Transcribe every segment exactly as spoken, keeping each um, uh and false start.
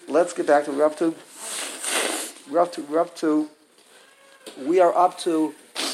let's get back to we're up to. We're up to. We're up to. We are up to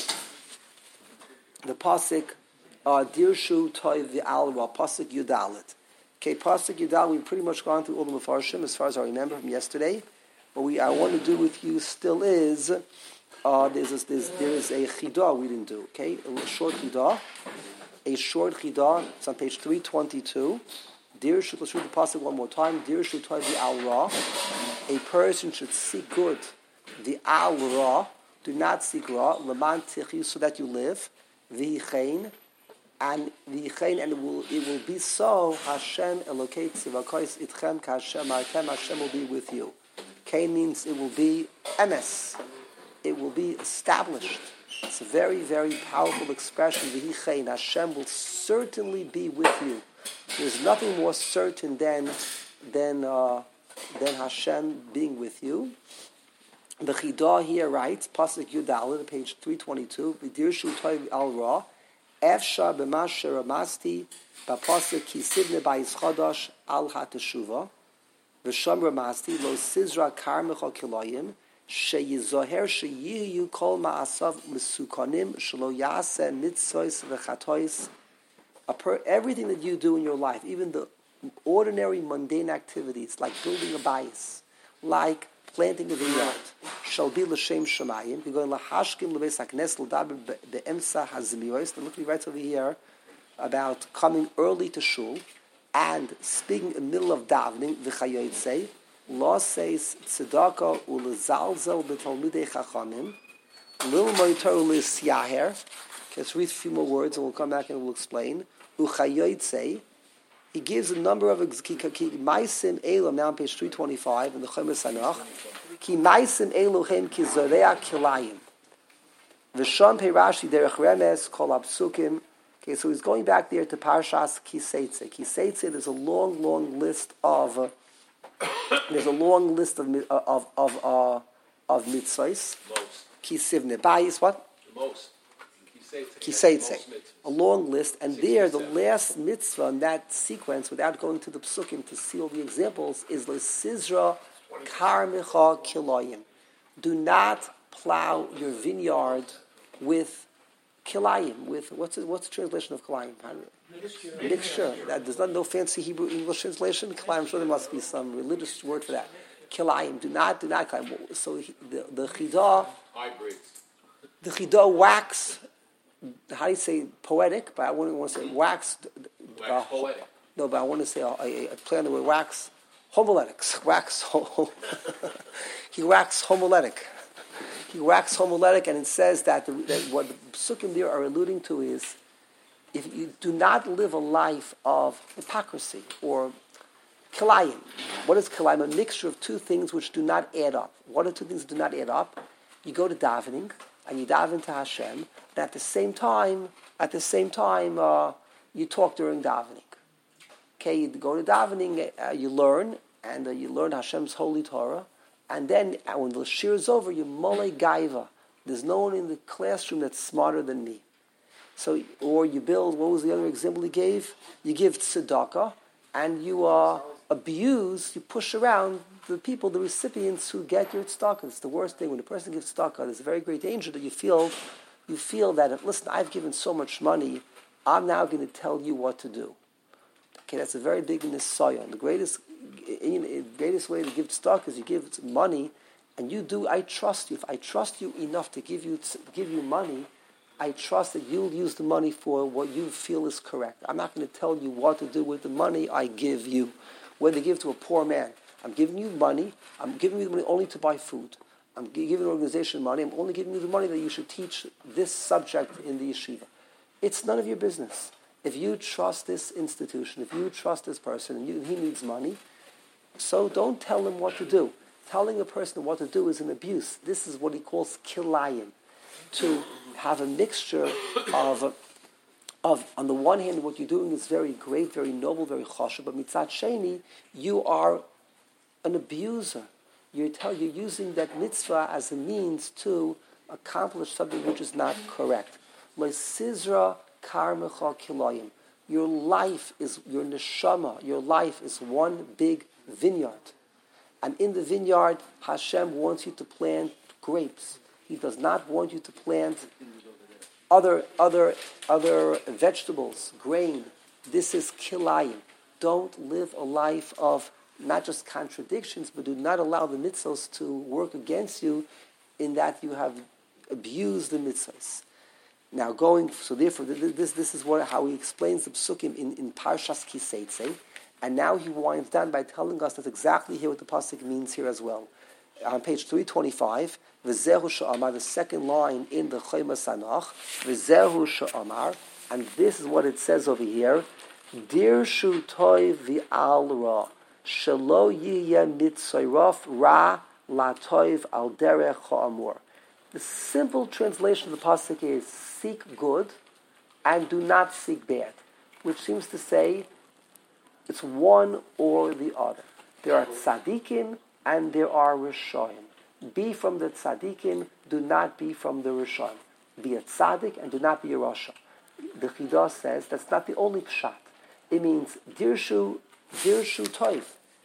the pasuk. Uh, Dirshu Toiv the Alra pasuk Yudalit. Okay, pasuk Yudalit. We've pretty much gone through all the Mefarshim as far as I remember from yesterday. What we I want to do with you still is uh, there's, a, there's there is a chidah we didn't do. Okay, a short chidah, a short chidah. It's on page three twenty-two. Dirshu. Let's read the pasuk one more time. Dirshu Toiv the Alra. A person should seek good. The Alra. Do not seek ra. Leman tichi, so that you live. V'chein. And v'chein, and it will it will be so. Hashem Elokei tzivakos itchem k'Hashem Hashem. Hashem will be with you. Kain means it will be emes. It will be established. It's a very very powerful expression. V'chein, Hashem will certainly be with you. There's nothing more certain than than uh, than Hashem being with you. The Chidah here writes, Pasuk Yudal, page three twenty-two, V'dirshu Toiv al Ra, Efsha b'masher ramasti, b'pasuk kisivne b'ayis chodosh al hateshuva, v'sham ramasti, lo sizra kar mecha kilayim, sheyizoher sheyiyu kol ma'asav mesukanim, shelo yaseh mitzvos v'chatois. Everything that you do in your life, even the ordinary mundane activities, like building a bayis, like planting a vineyard, shall be l'shem shemayim. We're going lahashkim lebeis haknes l'daber be'emsa hazmios. The look he writes over here about coming early to shul and speaking in the middle of davening. V'chayotzei lo says tzedakah ulezalzel b'talmidei chachamim lil moiter u'lisyaher. Let's read a few more words and we'll come back and we'll explain. Uchayotzei. He gives a number of ma'asim elu now on page three twenty-five in the Chomer Sanach. Ki ma'asim eluhem ki zoreah kilayim. V'sham peirashi derech remes kol absukim. Okay, so he's going back there to Parshas Kiseitze. Kiseitze, there's a long, long list of uh, there's a long list of of of uh, of mitzvahs. Kisivne bayis what? The most. Kiseitze, a long list, and there the last mitzvah in that sequence, without going to the psukim to see all the examples, is l'sizra kar mecha kilayim. Do not plow your vineyard with kilayim. With what's the, what's the translation of kilayim? Mixture. Mixture. That, there's not no fancy Hebrew English translation. Kilayim. I'm sure there must be some religious word for that. Kilayim. Do not do not kilayim. So he, the the chidah. Hybrids. The chidah wax. How do you say poetic? But I wouldn't want to say wax. Wax uh, poetic. No, but I want to say a, a, a play on the word wax. Homiletics. Wax. He wax homiletic. He wax homiletic, and it says that, the, that what the psukim there are alluding to is, if you do not live a life of hypocrisy or kilayim. What is kilayim? A mixture of two things which do not add up. What are two things that do not add up? You go to davening, and you daven to Hashem, and at the same time, at the same time, uh, you talk during davening. Okay, you go to davening, uh, you learn, and uh, you learn Hashem's holy Torah, and then uh, when the shir is over, you mole gaiva. There's no one in the classroom that's smarter than me. So, or you build. What was the other example he gave? You give tzedakah, and you uh, abuse, you push around the people, the recipients who get your tzedakah. It's the worst thing when a person gives tzedakah. There's a very great danger that you feel, you feel that if, listen, I've given so much money, I'm now going to tell you what to do. Okay, that's a very big nisaya. The greatest, the greatest way to give tzedakah is you give money, and you do. I trust you. If I trust you enough to give you give you money, I trust that you'll use the money for what you feel is correct. I'm not going to tell you what to do with the money I give you. Whether to give to a poor man, I'm giving you money. I'm giving you the money only to buy food. I'm giving an organization money. I'm only giving you the money that you should teach this subject in the yeshiva. It's none of your business. If you trust this institution, if you trust this person, and you, he needs money, so don't tell him what to do. Telling a person what to do is an abuse. This is what he calls kilayim. To have a mixture of, of, on the one hand, what you're doing is very great, very noble, very choshev, but mitzat sheni, you are an abuser. You're, tell, you're using that mitzvah as a means to accomplish something which is not correct. L'sizra kar mecha kilayim. Your life is, your neshama, your life is one big vineyard. And in the vineyard, Hashem wants you to plant grapes. He does not want you to plant other other other vegetables, grain. This is kilayim. Don't live a life of not just contradictions, but do not allow the mitzvos to work against you in that you have abused the mitzvos. Now going, so therefore, this this is what how he explains the psukim in, in Parshas Kiseitze, and now he winds down by telling us that's exactly here what the pasuk means here as well. On page three twenty-five, V'zehu she'amar, the second line in the Chayma Sanach, V'zehu she'amar, and this is what it says over here, Dirshu toiv v'al ra, shelo yiyeh mitzoyraf ra la toiv al derech ha'amur. The simple translation of the pasuk is, seek good and do not seek bad, which seems to say it's one or the other. There are tzaddikim and there are rishoyim. Be from the tzaddikim, do not be from the rishoyim. Be a tzaddik and do not be a rasha. The Chidah says that's not the only pshat. It means dirshu, dirshu toiv,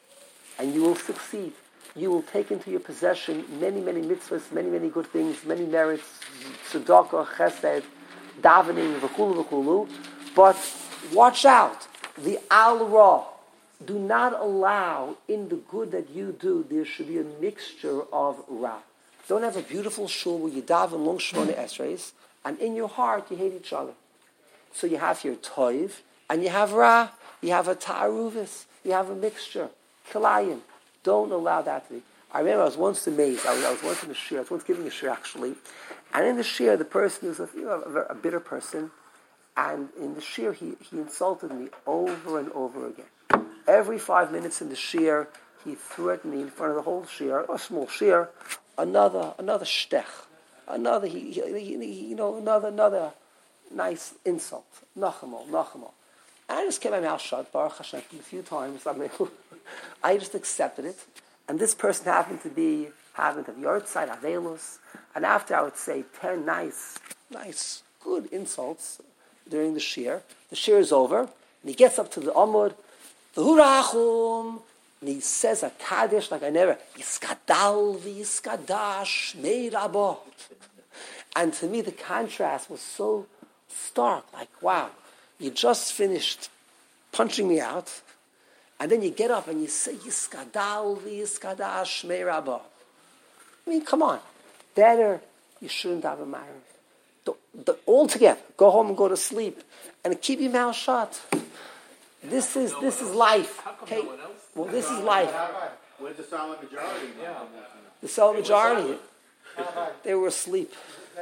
and you will succeed. You will take into your possession many, many mitzvahs, many, many good things, many merits, tzedakah, chesed, davening, v'chulu, v'chulu. But watch out, the al-ra. Do not allow in the good that you do, there should be a mixture of ra. Don't have a beautiful shul where you daven long shmona esreis, and in your heart you hate each other. So you have your toiv, and you have ra, you have a ta'aruvis, you have a mixture, kilayim. Don't allow that to be. I remember I was once amazed. I was, I was once in a shir. I was once giving a shir actually, and in the shir the person is a, you know, a, a bitter person, and in the shir he, he insulted me over and over again. Every five minutes in the shir he threatened me in front of the whole shir, a small shir, another another shtech, another he, he, he you know another another nice insult, nachamol, nachamol. And I just kept my mouth shut, Baruch Hashem, a few times. I mean, I just accepted it. And this person happened to be, happened to be Yortzeit, Avelus. And after I would say ten nice, nice, good insults during the shir, the shir is over, and he gets up to the Amud, the Hurachum, and he says a Kaddish like I never, Yiskadal v'yiskadash meirabot. And to me the contrast was so stark, like, wow. You just finished punching me out, and then you get up and you say, Yiskadal v'yiskadash shmei rabba. I mean, come on. Better, you shouldn't have a marriage. All together, go home and go to sleep, and keep your mouth shut. This is this is life. Okay? Well, this is life. Where's the solid majority? Yeah. The solid majority, they were asleep.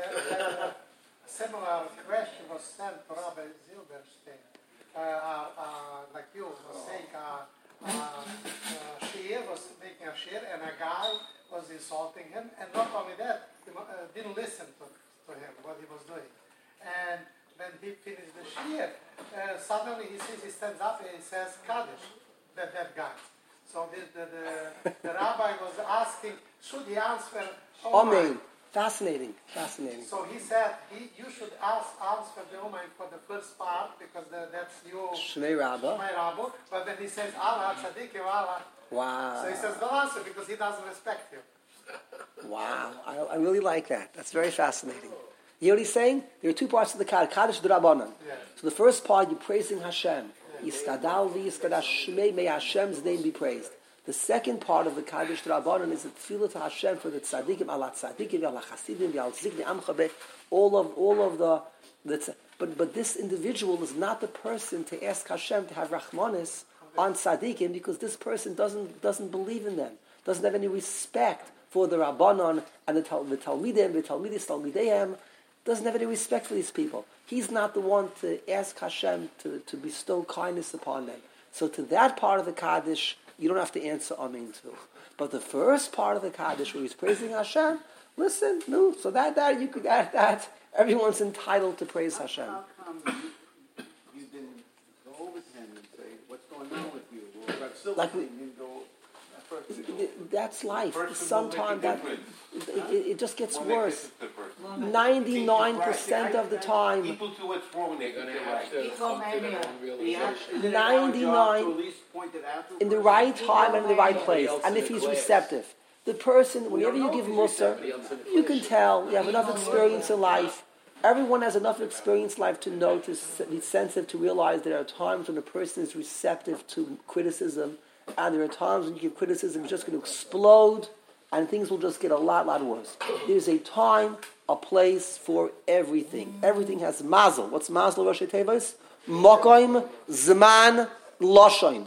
Similar question was sent to Rabbi Zilberstein, uh, uh, uh, like you was saying, uh, uh, uh, shir was making a shir, and a guy was insulting him, and not only that, he uh, didn't listen to, to him, what he was doing. And when he finished the shir, uh, suddenly he sees, he stands up and he says, Kaddish, that, that guy. So the, the, the, the rabbi was asking, should he answer, oh Amen. Fascinating, fascinating. So he said, he, you should ask, answer the Umayim for the first part, because the, that's your Shmei Rabba. Shmei Rabba. But then he says, Allah, Tzadikim, Allah. Wow. So he says, don't answer, because he doesn't respect you. Wow. I, I really like that. That's very fascinating. You know what he's saying? There are two parts of the Kaddish, Kaddish D'Rabbanan. Yeah. So the first part, you're praising Hashem. Yiskadal v'yiskadash shmei, may Hashem's name be praised. The second part of the Kaddish D'Rabbanan is the tefillah to Hashem for the tzaddikim, ala tzaddikim, ala chasidim, ala zikni amchabe, all of all of the, the but but this individual is not the person to ask Hashem to have rachmanis on tzaddikim, because this person doesn't doesn't believe in them, doesn't have any respect for the Rabbanon and the, the Talmidim, the Talmidis, Talmideim, doesn't have any respect for these people. He's not the one to ask Hashem to, to bestow kindness upon them. So to that part of the Kaddish, you don't have to answer Amen to. But the first part of the Kaddish where he's praising Hashem, listen, no. So that, that, you could add that. Everyone's entitled to praise Hashem. How come you, you didn't go over to him and say, what's going on with you? Or about Silverstein, Like we- you didn't go... That's life. Person will Sometimes make a that difference. it, it, it just gets When they worse. visit the person. Ninety-nine percent of the time, People do what's wrong when they get it right. He told me, ninety-nine. To at least point pointed out to a in the person? right time and in the right Somebody place, else and in if the he's class. receptive. The person, We whenever don't you know give if he's Musar, receptive. you can tell, you have enough experience in life. Everyone has enough experience in life to know, to be sensitive, to realize there are times when a person is receptive to criticism, and there are times when you give criticism, it's just going to explode, and things will just get a lot, lot worse. There's a time, a place for everything. Everything has mazel. What's mazel, Rosh Tevos? Mokoim, Zman, Loshoin.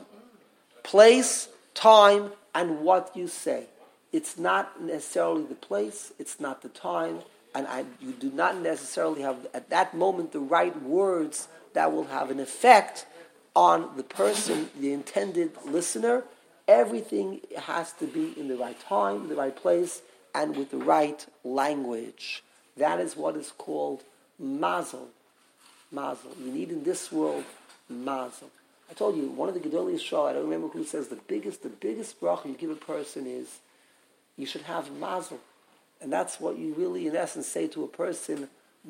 Place, time, and what you say. It's not necessarily the place, it's not the time, and I, you do not necessarily have, at that moment, the right words that will have an effect on the person, the intended listener. Everything has to be in the right time, the right place, and with the right language. That is what is called mazel. Mazel. You need in this world mazel. I told you, one of the Gedolei Yisrael, I don't remember who says the biggest, the biggest bracha you give a person is, you should have mazel. And that's what you really, in essence, say to a person,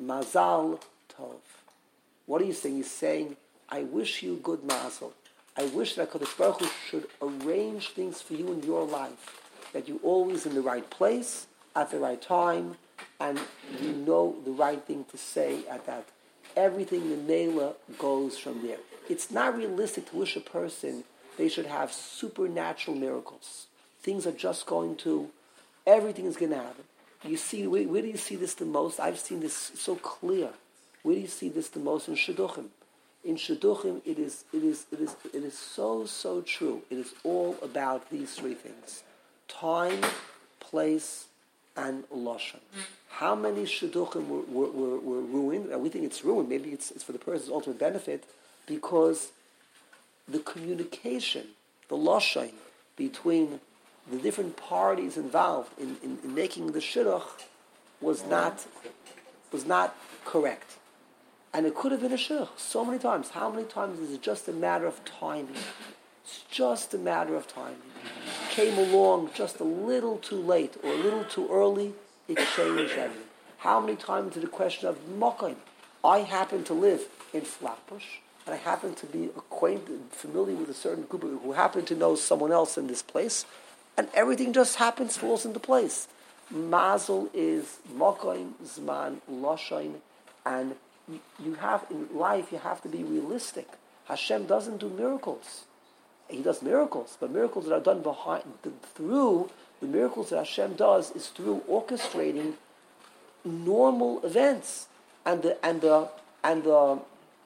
mazal tov. What are you saying? You're saying, I wish you good mazel. I wish that HaKadosh Baruch Hu should arrange things for you in your life, that you're always in the right place, at the right time, and you know the right thing to say at that. Everything in Mela goes from there. It's not realistic to wish a person they should have supernatural miracles. Things are just going to, everything is going to happen. You see, where, where do you see this the most? I've seen this so clear. Where do you see this the most? In Shidduchim. In Shidduchim, it is, it is, it is, it is so, so true. It is all about these three things: time, place, and lashon. How many Shidduchim were, were, were, were ruined? And we think it's ruined. Maybe it's, it's for the person's ultimate benefit, because the communication, the lashon between the different parties involved in, in, in making the shidduch was not was not correct. And it could have been a shidduch so many times. How many times is it just a matter of timing? It's just a matter of timing. Came along just a little too late or a little too early, it changed everything. How many times is it a question of mokim? I happen to live in Flatbush, and I happen to be acquainted, familiar with a certain group who happen to know someone else in this place, and everything just happens, falls into place. Mazel is mokim, zman, loshain, and you have, in life, you have to be realistic. Hashem doesn't do miracles. He does miracles, but miracles that are done behind, through, the miracles that Hashem does is through orchestrating normal events, and the and the and the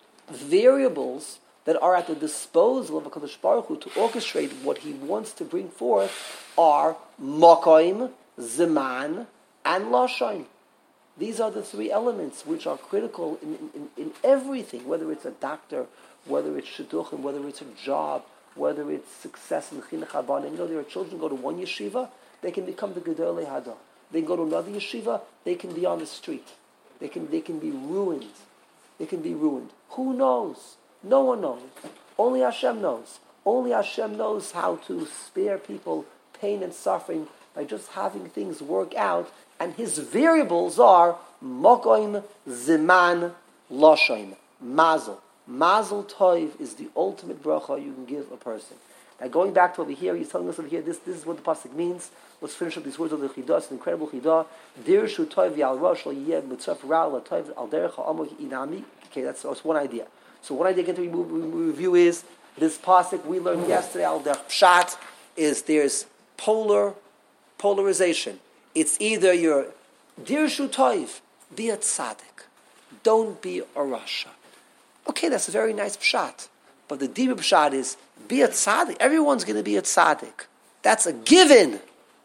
variables that are at the disposal of HaKadosh Baruch Hu to orchestrate what He wants to bring forth are Mokoim, Zeman, and Lashon. These are the three elements which are critical in, in, in everything, whether it's a doctor, whether it's shidduchim, whether it's a job, whether it's success in chinuch habanim. You know, there are children who go to one yeshiva, they can become the Gedolei Hada. They go to another yeshiva, they can be on the street. They can they can be ruined. They can be ruined. Who knows? No one knows. Only Hashem knows. Only Hashem knows how to spare people pain and suffering by just having things work out. And His variables are Mokoim, Zeman, Loshoim, Mazel. Mazel Tov is the ultimate bracha you can give a person. Now, going back to over here, he's telling us over here, this, this is what the pasuk means. Let's finish up these words of the Chidah. It's an incredible Chidah. Dirshu Tov Yal Rosh Yeh Mitzvah Ral Tov Al Derech Ha'amok Inami. Okay, that's, that's one idea. So one idea again to review is this pasuk we learned yesterday. Al Derech Pshat is there's polar polarization. It's either you're Dirshu Tov, be a tzaddik, don't be a rasha. Okay, that's a very nice pshat. But the deeper pshat is, be a tzaddik. Everyone's going to be a tzaddik. That's a given.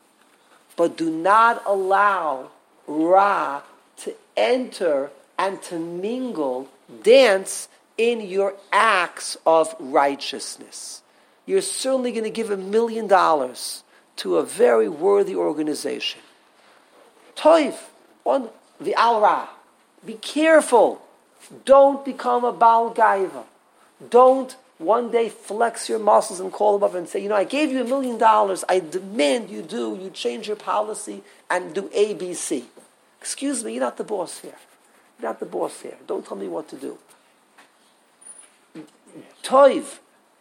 But do not allow Ra to enter and to mingle, dance in your acts of righteousness. You're certainly going to give a million dollars to a very worthy organization. Toiv, on the Al-Ra. Be careful. Don't become a Baal Gaiva. Don't one day flex your muscles and call them up and say, you know, I gave you a million dollars. I demand you do. You change your policy and do A, B, C. Excuse me, you're not the boss here. You're not the boss here. Don't tell me what to do. Toiv,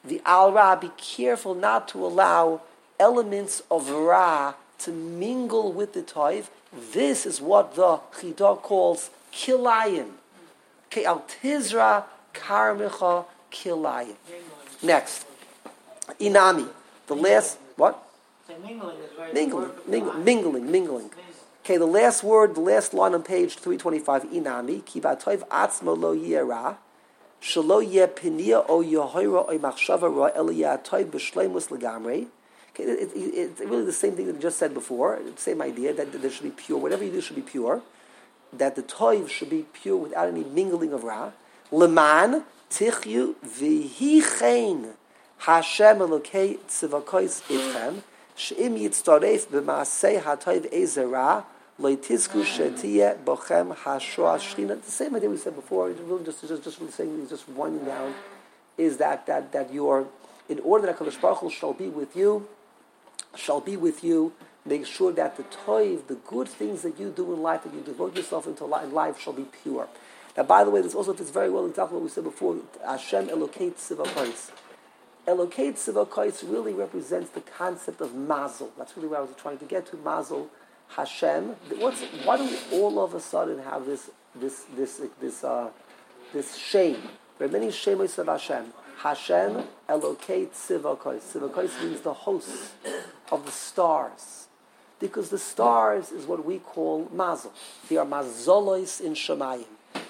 the al ra, be careful not to allow elements of ra to mingle with the toiv. This is what the Chidah calls kilayim. Okay, al tizra karmicha kilayim. Next, inami. The last what? Mingling is right. Mingling, mingling, mingling, mingling. Okay, the last word, the last line on page three twenty-five. Inami ki batoiv atzmo lo yera shelo yeh pinia o yehoira o machshava ra el yeh toiv b'shleimus legamrei. Okay, it, it, it's really the same thing that I just said before. Same idea that, that there should be pure. Whatever you do should be pure. That the toiv should be pure without any mingling of ra. Leman tichyu v'hichein Hashem Elokei tzivakos itchem she'im yitztaref b'maasei hatoiv ezera lo yitizku she'tiyeh bochem hashoah shchina. The same idea we said before. Really just just just really saying, just winding down, is that that that you're, in order that HaKadosh Baruch Hu shall be with you, shall be with you. Make sure that the toiv, the good things that you do in life, that you devote yourself into in life, shall be pure. Now, by the way, this also fits very well exactly what we said before. Hashem Elokei tzivakos. Elokei tzivakos really represents the concept of mazel. That's really what I was trying to get to. Mazel, Hashem. What's, why do we all of a sudden have this this this this uh, this shame? There are many shemos of Hashem. Hashem Elokei tzivakos. Tzivakos means the hosts of the stars, because the stars is what we call mazel. They are mazolos in Shemayim.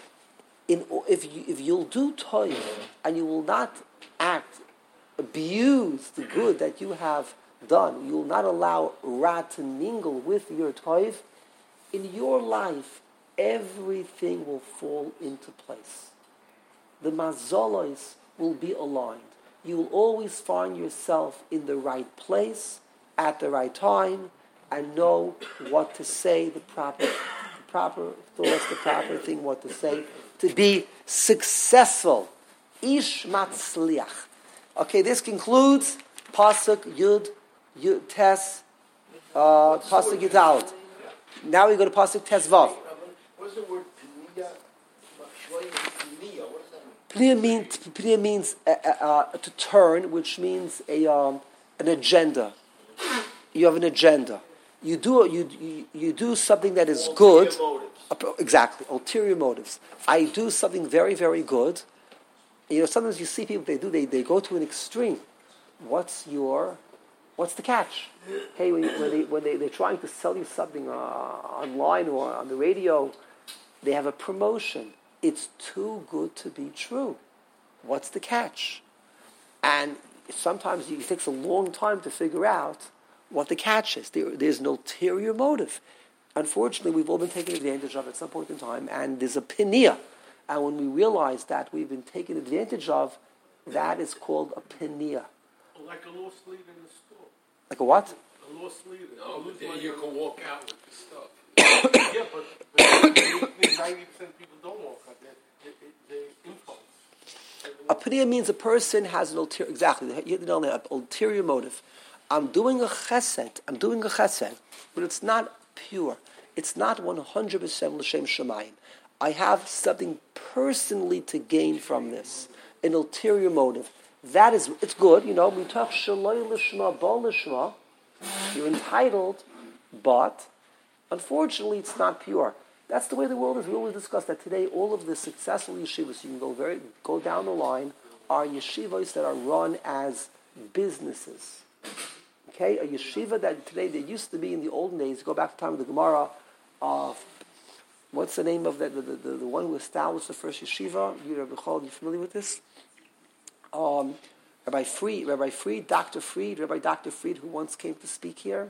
In, if you, if you'll do toiv and you will not act, abuse the good that you have done, you will not allow ra to mingle with your toiv, in your life everything will fall into place. The mazolos will be aligned. You will always find yourself in the right place at the right time and know what to say, the proper, the proper thoughts, the proper thing, what to say, to be successful. Ish matzliach. Okay, this concludes Pasuk Yud, Yud Tes, uh, Pasuk Yudalot. Now we go to Pasuk Tes Vav. What's the word piniya? What does that mean? Piniya means, piniya means uh, uh, to turn, which means a um, an agenda. You have an agenda. You do you you, you do something that is Ulterior good. motives. Exactly, ulterior motives. I do something very, very good. You know, sometimes you see people, they do, they, they go to an extreme. What's your, what's the catch? Hey, when, when, they, when they, they're trying to sell you something uh, online or on the radio, they have a promotion. It's too good to be true. What's the catch? And sometimes it takes a long time to figure out what the catch is. There, there's an ulterior motive. Unfortunately, we've all been taken advantage of at some point in time, and there's a pinia. And when we realize that we've been taken advantage of, that is called a pinia. Like a lost lead in the store. Like a what? A lost lead. No, but then you can walk out with the stuff. Yeah, but, but ninety percent of people don't walk out. They, they, they impulse. A pinia means a person has an ulterior, exactly, you hit it on there, an ulterior motive. I'm doing a chesed, I'm doing a chesed, but it's not pure. It's not one hundred percent l'shem shemayim. I have something personally to gain from this, an ulterior motive. That is, it's good, you know, we talk shaloi l'shma, bo l'shma, you're entitled, but unfortunately it's not pure. That's the way the world is. We always discuss that today. All of the successful yeshivas, you can go very go down the line, are yeshivas that are run as businesses. Okay, a yeshiva that today, there used to be in the olden days, go back to the time of the Gemara, of, what's the name of the, the, the, the one who established the first yeshiva? You, Rabbi Chol, are you familiar with this? Um, Rabbi Fried, Rabbi Fried, Doctor Fried, Rabbi Doctor Fried, who once came to speak here.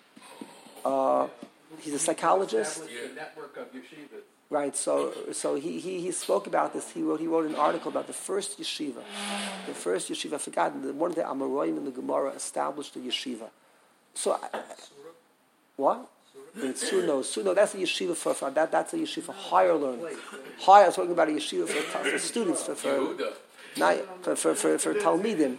Uh, he's a psychologist. The network of yeshivas. Right, so so he, he, he spoke about this. He wrote he wrote an article about the first yeshiva. The first yeshiva, I forgot, one of the Amoraim in the Gemara established a yeshiva. So, I, what? In Suno, Suno, that's a yeshiva for, for that. That's a yeshiva for higher learning. Higher, I'm talking about a yeshiva for, for students, for for, not, for for for for Talmidim.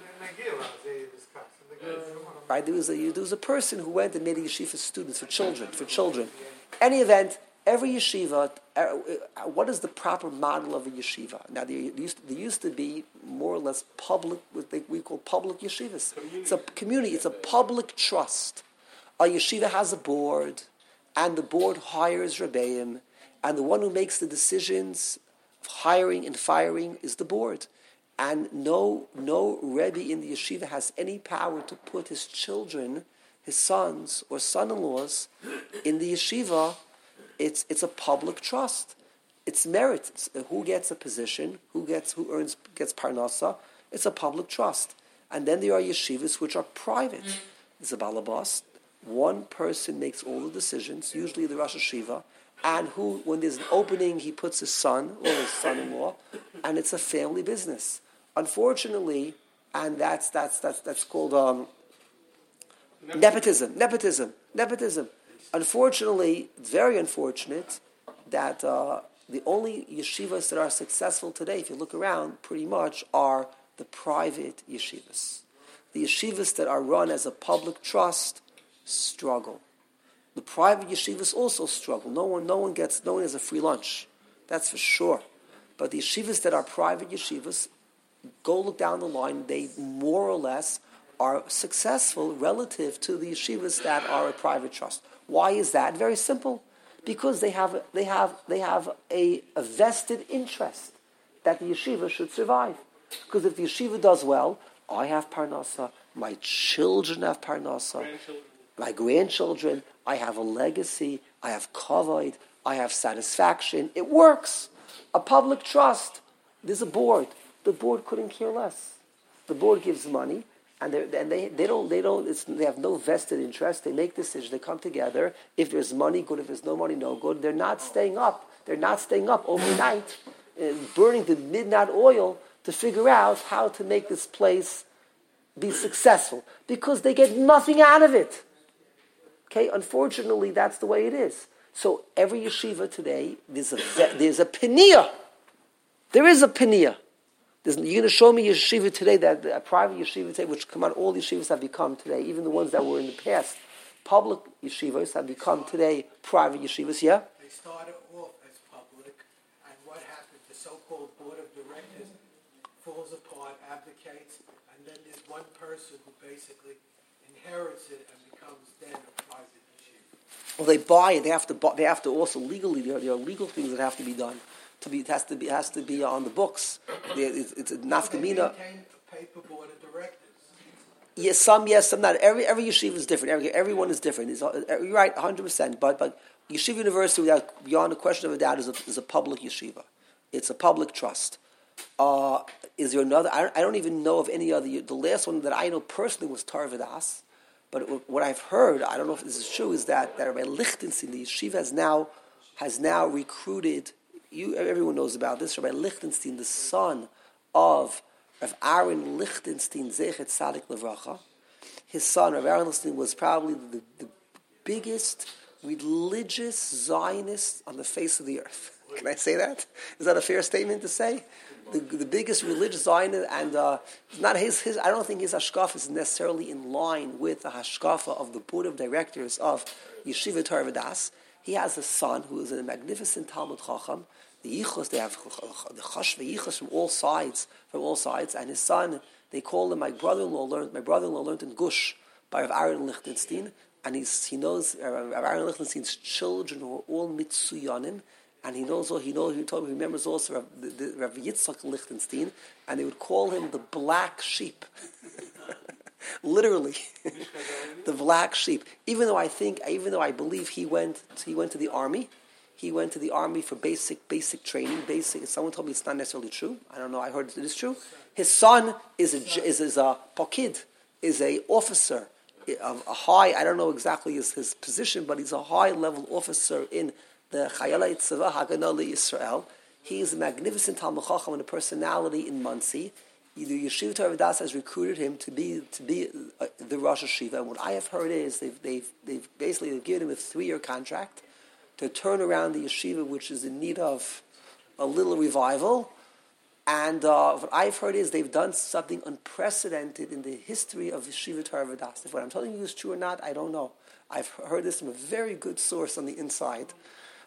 Right, there was a there was a person who went and made a yeshiva for students, for children, for children. Any event, every yeshiva, uh, what is the proper model of a yeshiva? Now, there used, there used to be more or less public, what they, we call public yeshivas. Community. It's a community, it's a public trust. A yeshiva has a board, and the board hires rebbeim, and the one who makes the decisions of hiring and firing is the board. And no, no rebbe in the yeshiva has any power to put his children, his sons or son-in-laws in the yeshiva. It's it's a public trust. It's merit. It's who gets a position, who gets who earns gets parnasa. It's a public trust. And then there are yeshivas which are private. There's a balabas. One person makes all the decisions, usually the Rosh Hashiva, and who, when there's an opening, he puts his son or his son-in-law, and it's a family business. Unfortunately, and that's that's that's that's called um, nepotism, nepotism, nepotism. Unfortunately, it's very unfortunate that uh, the only yeshivas that are successful today, if you look around, pretty much are the private yeshivas. The yeshivas that are run as a public trust struggle. The private yeshivas also struggle. No one, no one gets, no one has a free lunch. That's for sure. But the yeshivas that are private yeshivas, go look down the line, they more or less are successful relative to the yeshivas that are a private trust. Why is that? Very simple. Because they have they have they have a, a vested interest that the yeshiva should survive. Because if the yeshiva does well, I have parnasa, my children have parnasa, grandchildren. my grandchildren, I have a legacy, I have kavod, I have satisfaction. It works. A public trust. There's a board. The board couldn't care less. The board gives money. And, and they they don't they don't it's, they have no vested interest. They make decisions. They come together. If there's money, good. If there's no money, no good. They're not staying up. They're not staying up overnight, uh, burning the midnight oil to figure out how to make this place be successful because they get nothing out of it. Okay, unfortunately, that's the way it is. So every yeshiva today, there's a there's a penia. There is a penia. There's, you're going to show me a yeshiva today, that a private yeshiva today, which come out, all the yeshivas have become today, even the ones that were in the past, public yeshivas have become today private yeshivas, yeah? They started off as public, and what happened? The so-called board of directors falls apart, abdicates, and then there's one person who basically inherits it and becomes then a private yeshiva. Well, they buy it. They have to buy, they have to also legally, there are, there are legal things that have to be done. To be, it has to be has to be on the books. It's, it's a nafkamina. They maintain a paper board of directors. Yes, some yes, some not. Every every yeshiva is different. Every everyone is different. It's, you're right, one hundred percent. But but Yeshiva University, without beyond a question of a doubt, is a, is a public yeshiva. It's a public trust. Uh, is there another? I don't, I don't even know of any other. The last one that I know personally was Tarvadas. But what I've heard, I don't know if this is true, is that that Rabbi Lichtenstein, the yeshiva has now has now recruited. You, everyone knows about this. Rabbi Lichtenstein, the son of Rav Aaron Lichtenstein, Zechet Tzadik Levracha. His son, Rav Aaron Lichtenstein, was probably the, the biggest religious Zionist on the face of the earth. Can I say that? Is that a fair statement to say? The, the biggest religious Zionist, and uh, not his, his. I don't think his hashkafa is necessarily in line with the hashkafa of the board of directors of Yeshiva Torah Vodaas. He has a son who is a magnificent Talmud Chacham. The Yichus, they have the Chash Yichus from all sides, from all sides, and his son, they call him. My brother-in-law learned. My brother-in-law learned in Gush by Rav Aaron Lichtenstein, and he's, he knows uh, Rav Aaron Lichtenstein's children who are all mitzuyanim, and he knows. He knows. He told me. He remembers also Rav, the, the, Rav Yitzchak Lichtenstein, and they would call him the black sheep. Literally, the black sheep. Even though I think, even though I believe he went, he went to the army. He went to the army for basic, basic training. Basic. Someone told me it's not necessarily true. I don't know. I heard it is true. His son is a is, is a pakid, is a officer, of a high. I don't know exactly his, his position, but he's a high level officer in the Chayalei Tzava Haganah Yisrael. He is a magnificent Talmud Chacham and a personality in Monsey. The Yeshiva Torah Vodaas has recruited him to be to be uh, the Rosh Hashiva. And what I have heard is they've they've they've basically they've given him a three year contract to turn around the yeshiva, which is in need of a little revival. And uh, what I've heard is they've done something unprecedented in the history of Yeshiva Torah Vodaas. If what I'm telling you is true or not, I don't know. I've heard this from a very good source on the inside.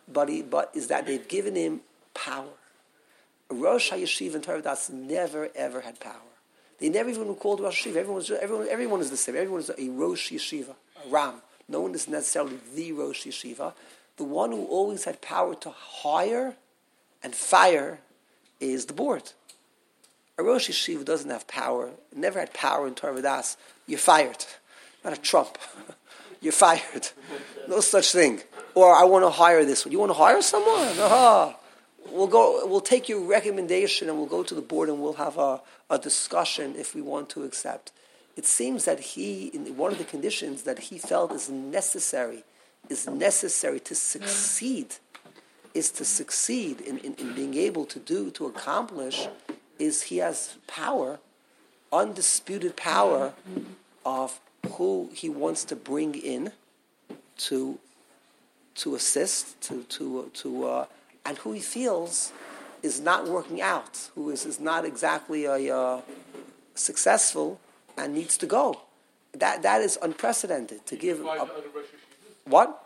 but he, but is that they've given him power. A Rosh HaYeshiva in Torah Das never ever had power. They never even were called Rosh HaYeshiva. Everyone, was, everyone, everyone is the same. Everyone is a Rosh Yeshiva, a Ram. No one is necessarily the Rosh Yeshiva. The one who always had power to hire and fire is the board. A Rosh Yeshiva doesn't have power, never had power in Torah Das. You're fired. Not a Trump. You're fired. No such thing. Or I want to hire this one. You want to hire someone? Uh-huh. We'll go. We'll take your recommendation and we'll go to the board and we'll have a, a discussion if we want to accept. It seems that he, in one of the conditions that he felt is necessary, is necessary to succeed, is to succeed in, in, in being able to do, to accomplish, is he has power, undisputed power of who he wants to bring in to to assist, to to to uh, and who he feels is not working out, who is, is not exactly a, uh, successful and needs to go. That that is unprecedented to give. A, what?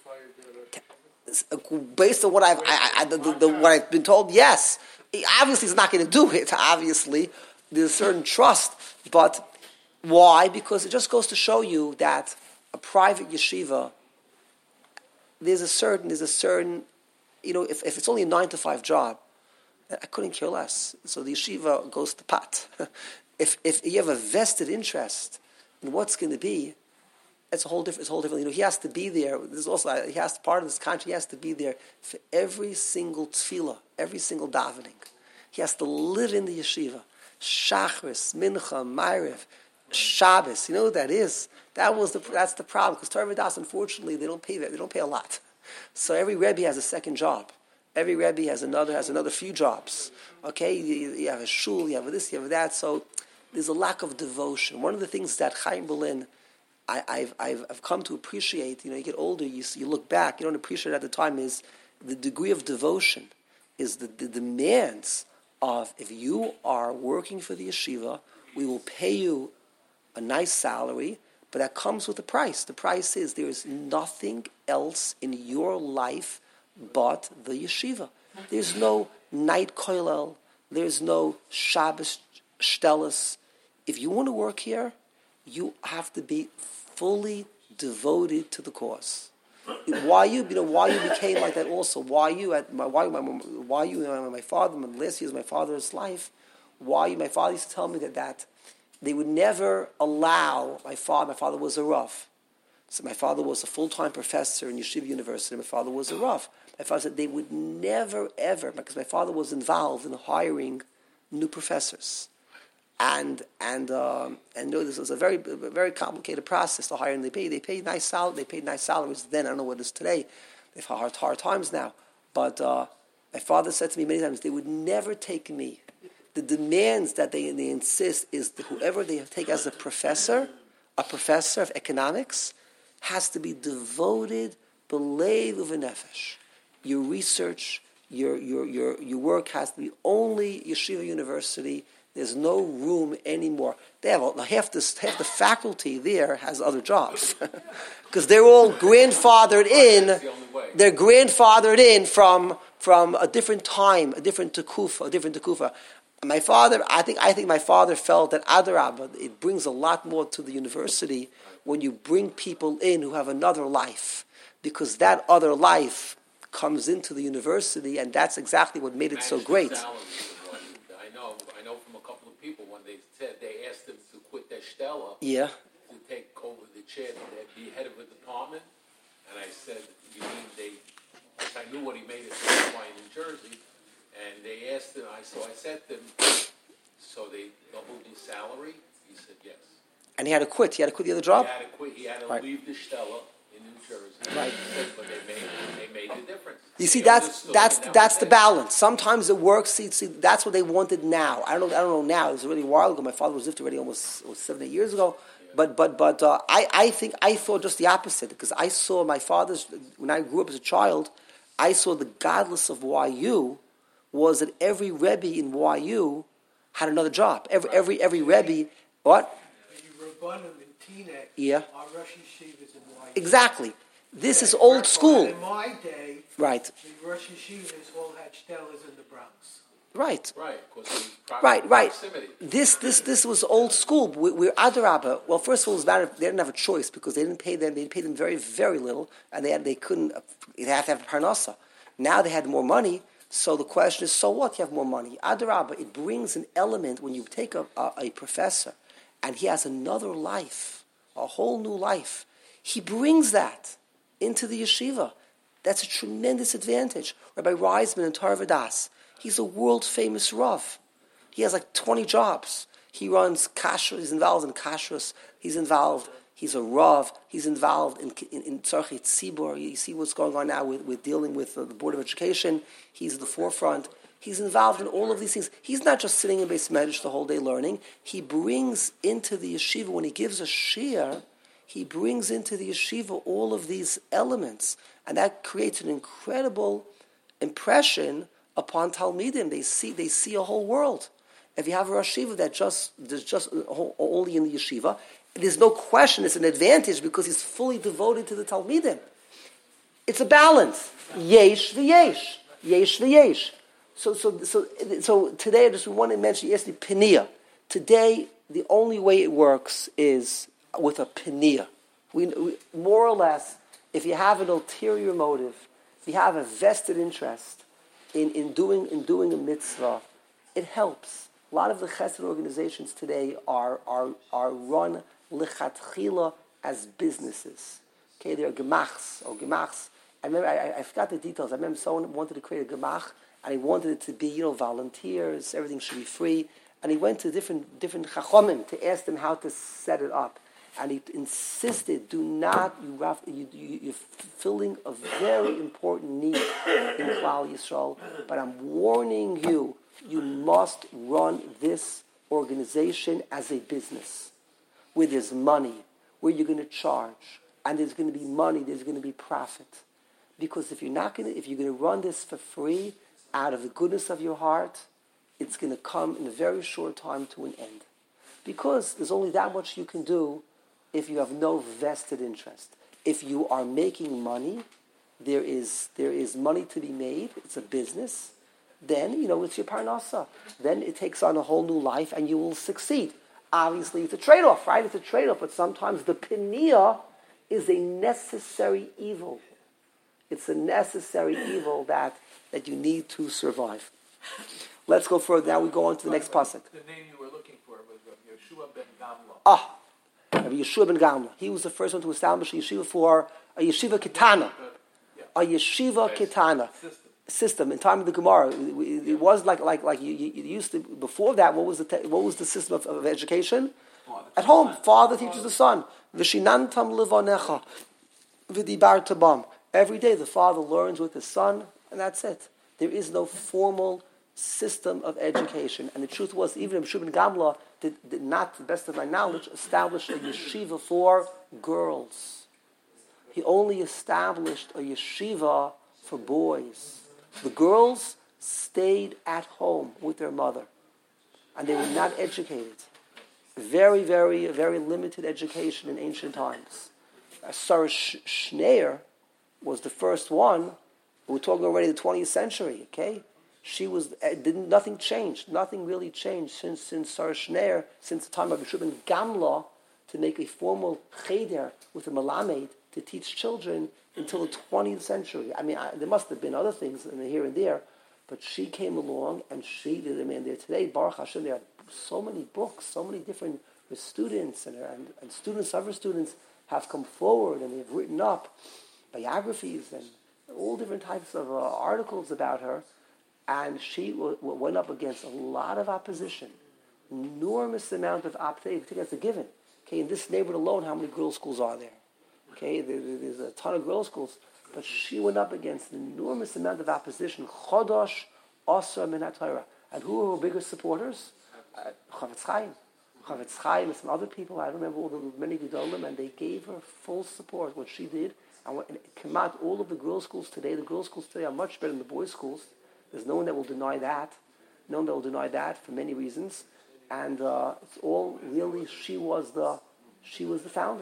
Based on what I've I, I, the, the, the, what I've been told, yes. He obviously, he's not going to do it. Obviously, there's a certain trust, but why? Because it just goes to show you that a private yeshiva, there's a certain, there's a certain, you know, if, if it's only a nine to five job, I couldn't care less. So the yeshiva goes to pot. if if you have a vested interest in what's going to be, it's a whole different. It's a whole different. You know, he has to be there. There's also he has part of this contract. He has to be there for every single tefillah, every single davening. He has to live in the yeshiva. Shachris, Mincha, Ma'ariv, Shabbos. You know what that is? That was the that's the problem because Torah Das, unfortunately, they don't pay they don't pay a lot. So every Rebbe has a second job. Every Rebbe has another has another few jobs. Okay, you, you have a shul, you have this, you have that. So there's a lack of devotion. One of the things that Chaim Berlin, I, I've I've I've come to appreciate. You know, you get older, you you look back, you don't appreciate it at the time. Is the degree of devotion, is the, the demands of if you are working for the yeshiva, we will pay you a nice salary, but that comes with a price. The price is there is nothing else in your life but the yeshiva. There's no night kollel. There's no Shabbos shtelus. If you want to work here, you have to be fully devoted to the cause. Why you, you know, why you became like that also? Why you at my why my why you my, my father? My last years, my father's life. Why you? My father used to tell me that that they would never allow my father. My father was a Rav. So my father was a full-time professor in Yeshiva University. My father was a Rav. My father said they would never ever, because my father was involved in hiring new professors. And and um, and no, this was a very very complicated process to hire. And they paid they paid nice sal they paid nice salaries then. I don't know what it is today. They've had hard, hard times now. But uh, my father said to me many times they would never take me. The demands that they they insist is that whoever they take as a professor, a professor of economics, has to be devoted b'leiv u'v'nefesh. Your research, your your your your work has to be only Yeshiva University. There's no room anymore. They have a, half this half the faculty there has other jobs because they're all grandfathered in. They're grandfathered in from from a different time, a different tekufa, a different tekufa. My father, I think, I think my father felt that Adarabah, it brings a lot more to the university when you bring people in who have another life, because that other life comes into the university, and that's exactly what made it so great. People, when they said they asked them to quit their stella, yeah, to take over the chair, to be head of a department, and I said, "You mean they?" Because I knew what he made it to in New Jersey, and they asked him. I so I said to them, "So they doubled his salary?" He said, "Yes." And he had to quit. He had to quit the other job. He had to quit. He had to right. leave the stella in New Jersey. Right. But they made they made the difference. You see, that's that's that's the balance. Sometimes it works. See, see, that's what they wanted now. I don't know. I don't know now. It was already a while ago. My father was lived already almost was seven, eight years ago. Yeah. But but but uh, I I think I thought just the opposite, because I saw my father's when I grew up as a child. I saw the godless of Y U was that every Rebbe in Y U had another job. Every right. every every Rebbe what? Rabbanim in Teaneck yeah. are Rosh Yeshivas in Y U. Exactly. This Yeah, is old right. school. In my day, Right, the Rosh Yeshivas all had stellas in the Bronx. right. Right, because of pro- Right, right. proximity. This, this, this was old school. We, we're Adarabba. Well, first of all, it was matter they didn't have a choice because they didn't pay them. They didn't pay them very, very little, and they had, they couldn't. They had to have parnasa. Now they had more money. So the question is, so what? You have more money. Adarabba. It brings an element when you take a, a, a professor, and he has another life, a whole new life. He brings that into the yeshiva. That's a tremendous advantage. Rabbi Reisman in Tarvadas. He's a world-famous Rav. He has like twenty jobs. He runs kashrus. He's involved in kashrus. He's involved. He's a Rav. He's involved in in, in Tzarchei Tzibur. You see what's going on now with, with dealing with uh, the Board of Education. He's at the forefront. He's involved in all of these things. He's not just sitting in Beis Medrash the whole day learning. He brings into the yeshiva, when he gives a shiur, he brings into the yeshiva all of these elements. And that creates an incredible impression upon Talmidim. They see they see a whole world. If you have a Rosh Yeshiva that just there's just only in the yeshiva, there's no question it's an advantage because he's fully devoted to the Talmidim. It's a balance. Yesh v'yesh. Yesh v'yesh. So so so so today I just want to mention yes the Peniah. Today the only way it works is with a Peniah. We, we more or less, if you have an ulterior motive, if you have a vested interest in, in doing in doing a mitzvah, it helps. A lot of the chesed organizations today are are are run lichatchila as businesses. Okay, they're gemachs or gemachs. I remember I, I forgot the details. I remember someone wanted to create a gemach and he wanted it to be, you know, volunteers. Everything should be free. And he went to different different chachomim to ask them how to set it up. And he insisted, do not, you, you, you, you're filling a very important need in Klal Yisrael, but I'm warning you, you must run this organization as a business, where there's money, where you're going to charge, and there's going to be money, there's going to be profit. Because if you're not going to, if you're going to run this for free, out of the goodness of your heart, it's going to come in a very short time to an end. Because there's only that much you can do if you have no vested interest. If you are making money, there is there is money to be made, it's a business, then, you know, it's your parnasa. Then it takes on a whole new life and you will succeed. Obviously, it's a trade-off, right? It's a trade-off, but sometimes the Peniah is a necessary evil. It's a necessary evil that, that you need to survive. Let's go further. Now we go on to the next pasuk. The name you were looking for was Yeshua ben Gamla. Ah, Rabbi Yeshua ben Gamla. He was the first one to establish a yeshiva for a yeshiva ketana. A yeshiva ketana system. In time of the Gemara, it, it was like like like you, you used to. Before that, what was the te- what was the system of, of education? At home, father teaches the son. V'shinantam levanecha v'dibarta bam. Every day, the father learns with his son, and that's it. There is no formal system of education. And the truth was, even Yeshua ben Gamla did, did not, to the best of my knowledge, establish a yeshiva for girls. He only established a yeshiva for boys. The girls stayed at home with their mother, and they were not educated. Very, very, very limited education in ancient times. Uh, Sarah Schneer was the first one. We're talking already the twentieth century, okay? She was, uh, didn't, nothing changed. Nothing really changed since, since Sarah Schneer, since the time of Yeshua ben Gamla, to make a formal cheder with a malamed to teach children until the twentieth century. I mean, I, there must have been other things in the here and there, but she came along and she did. I mean, there today, Baruch Hashem, there are so many books, so many different students and, and, and students, other students have come forward and they've written up biographies and all different types of uh, articles about her. And she w- w- went up against a lot of opposition, enormous amount of opposition. I think that's a given. Okay, in this neighborhood alone, how many girls' schools are there? Okay, there, there's a ton of girls' schools, but she went up against an enormous amount of opposition. Chodosh Asar Min HaTorah. And who were her biggest supporters? Uh, Chavetz Chaim. Chavetz Chaim and some other people. I don't remember all the many Gedolim, and they gave her full support. What she did, and what, and it came out. All of the girls' schools today, the girls' schools today are much better than the boys' schools. There's no one that will deny that. No one that will deny that for many reasons. And uh, it's all really, she was the she was the founder.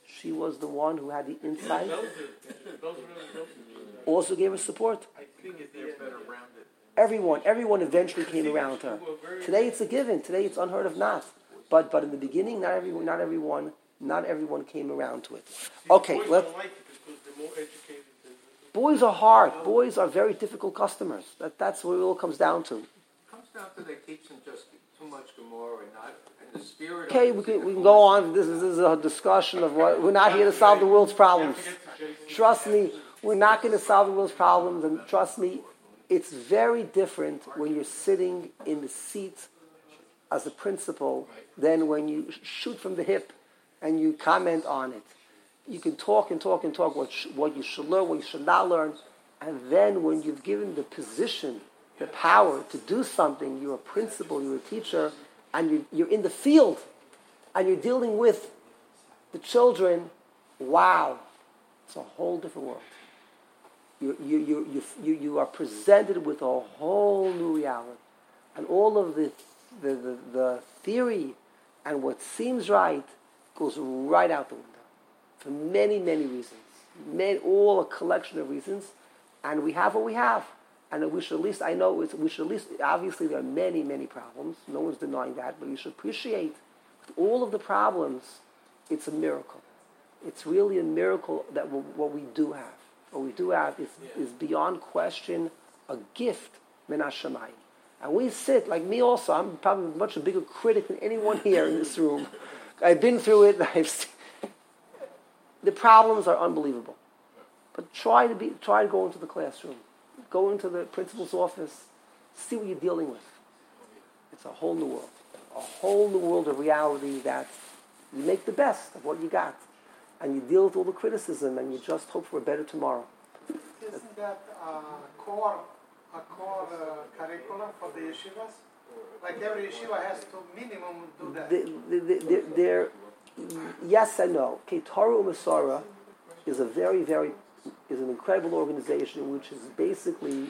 She was the one who had the insight. Those are, those are, those are, Also gave her support. I think if they're better rounded. Everyone, everyone eventually came around her. Today it's a given. Today it's unheard of not. But but in the beginning, not everyone, not everyone, not everyone came around to it. Okay, Boys let's. don't like it because they're more educated than Boys are hard. Boys are very difficult customers. That that's what it all comes down to. It comes down to they teach them just too much Gemara and not and the spirit. Okay, of we it can is we can go on. This is, this is a discussion of what we're not here to solve the world's problems. Trust me, we're not going to solve the world's problems, and trust me, it's very different when you're sitting in the seat as a principal than when you shoot from the hip and you comment on it. You can talk and talk and talk what sh- what you should learn, what you should not learn, and then when you've given the position, the power to do something, you're a principal, you're a teacher, and you, you're in the field, and you're dealing with the children. Wow, it's a whole different world. You you you you you, you are presented with a whole new reality, and all of the the, the the theory and what seems right goes right out the window for many many reasons, many, all a collection of reasons, and we have what we have, and we should at least I know it's, we should at least obviously there are many many problems. No one's denying that, but you should appreciate with all of the problems. It's a miracle. It's really a miracle that w- what we do have. What we do have is, yeah. is beyond question a gift, min hashamayim. And we sit, like me also, I'm probably much a bigger critic than anyone here in this room. I've been through it, I've seen. The problems are unbelievable. But try to be, try to go into the classroom. Go into the principal's office, see what you're dealing with. It's a whole new world. A whole new world of reality that you make the best of what you got. And you deal with all the criticism, and you just hope for a better tomorrow. Isn't that uh, core, a core uh, curriculum for the yeshivas? Like every yeshiva has to minimum do that. The, the, the, the, they're, yes and no. Okay, Torah U'Masara is a very, very, is an incredible organization which is basically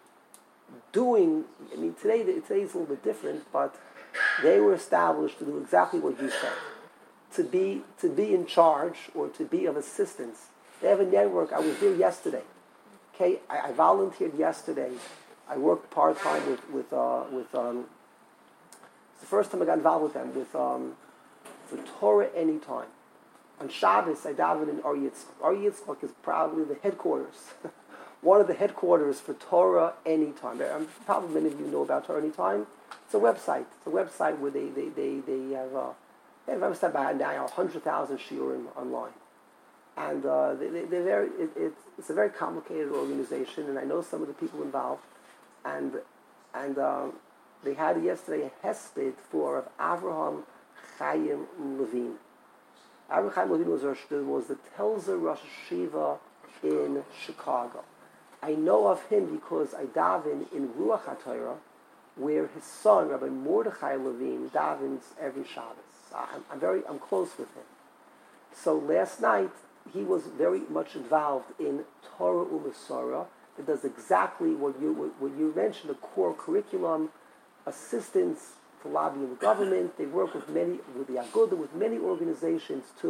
doing, I mean, today, today is a little bit different, but they were established to do exactly what you said. To be to be in charge or to be of assistance. They have a network. I was there yesterday. Okay, I, I volunteered yesterday. I worked part time with with uh, with. Um, it's the first time I got involved with them with um, for Torah Anytime. On Shabbos, I davened in Ar Yitzchak. Ar Yitzchak is probably the headquarters, one of the headquarters for Torah Anytime. I'm, probably many of you know about Torah Anytime. It's a website. It's a website where they they they they have. Uh, They have about now one hundred thousand shiurim online. And uh, they, they, they're very, it, it, it's a very complicated organization, and I know some of the people involved. And and um, they had yesterday a hesped for of Avraham Chaim Levine. Avraham Chaim Levine was, was the Telzer Rosh Hashiva in Chicago. I know of him because I daven in Ruach HaTorah, where his son, Rabbi Mordechai Levine, davens every Shabbos. I'm, I'm very, I'm close with him. So last night he was very much involved in Torah U'Masara. It does exactly what you what, what you mentioned, the core curriculum, assistance to lobbying the government. They work with many, with the Agudah, with many organizations to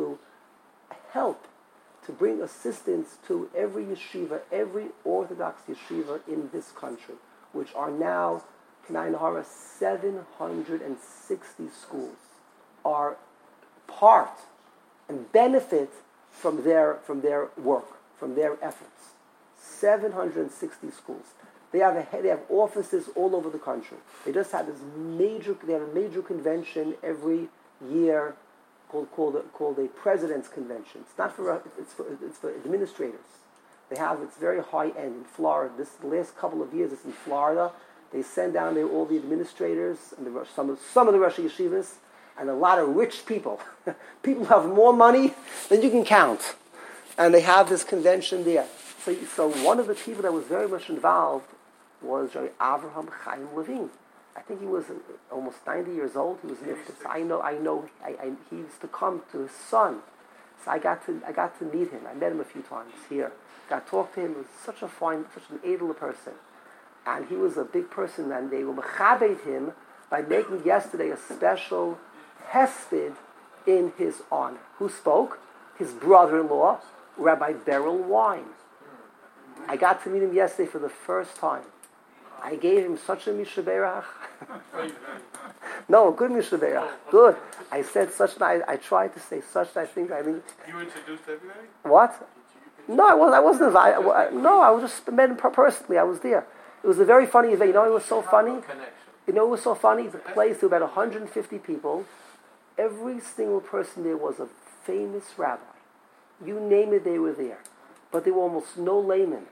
help to bring assistance to every yeshiva, every Orthodox yeshiva in this country, which are now K'nai Nahara seven hundred sixty schools. Are part and benefit from their from their work, from their efforts. seven hundred sixty schools. They have a, they have offices all over the country. They just had this major they have a major convention every year called called a, called a President's Convention. It's not for it's for it's for administrators. They have it's very high end in Florida. This the last couple of years it's in Florida. They send down there all the administrators and the, some of some of the Rosh Yeshivas. And a lot of rich people. People have more money than you can count. And they have this convention there. So, so one of the people that was very much involved was Avraham Chaim Levine. I think he was almost ninety years old. He was nifted. So I know, I know, I, I, he used to come to his son. So I got to, I got to meet him. I met him a few times here. Got to talk to him. He was such a fine, such an edel person. And he was a big person, and they will mechabed him by making yesterday a special hesped in his honor. Who spoke? his brother-in-law, Rabbi Beryl Wine. I got to meet him yesterday for the first time. I gave him such a mishaberach. No, good mishaberach. Good. I said such nice. I tried to say such nice things. I think. You introduced everybody? What? No, I wasn't. I wasn't invited. I, no, I was just met him personally. I was there. It was a very funny event. You know, it was so funny. You know, it was so funny. The place to about one hundred fifty people. Every single person there was a famous rabbi. You name it, they were there. But there were almost no laymen.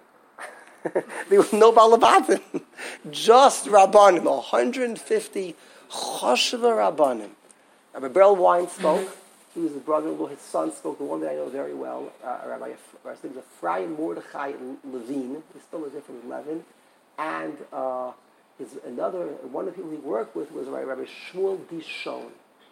There was no balabatim. Just rabbanim. one hundred fifty choshev rabbanim. Rabbi Beryl Wine spoke. He was his brother-in-law. His son spoke. The one that I know very well, uh, Rabbi, I think it was Ephraim Mordechai Levine. He still is there from Levin. And uh, his another one of the people he worked with was Rabbi Shmuel Dishon.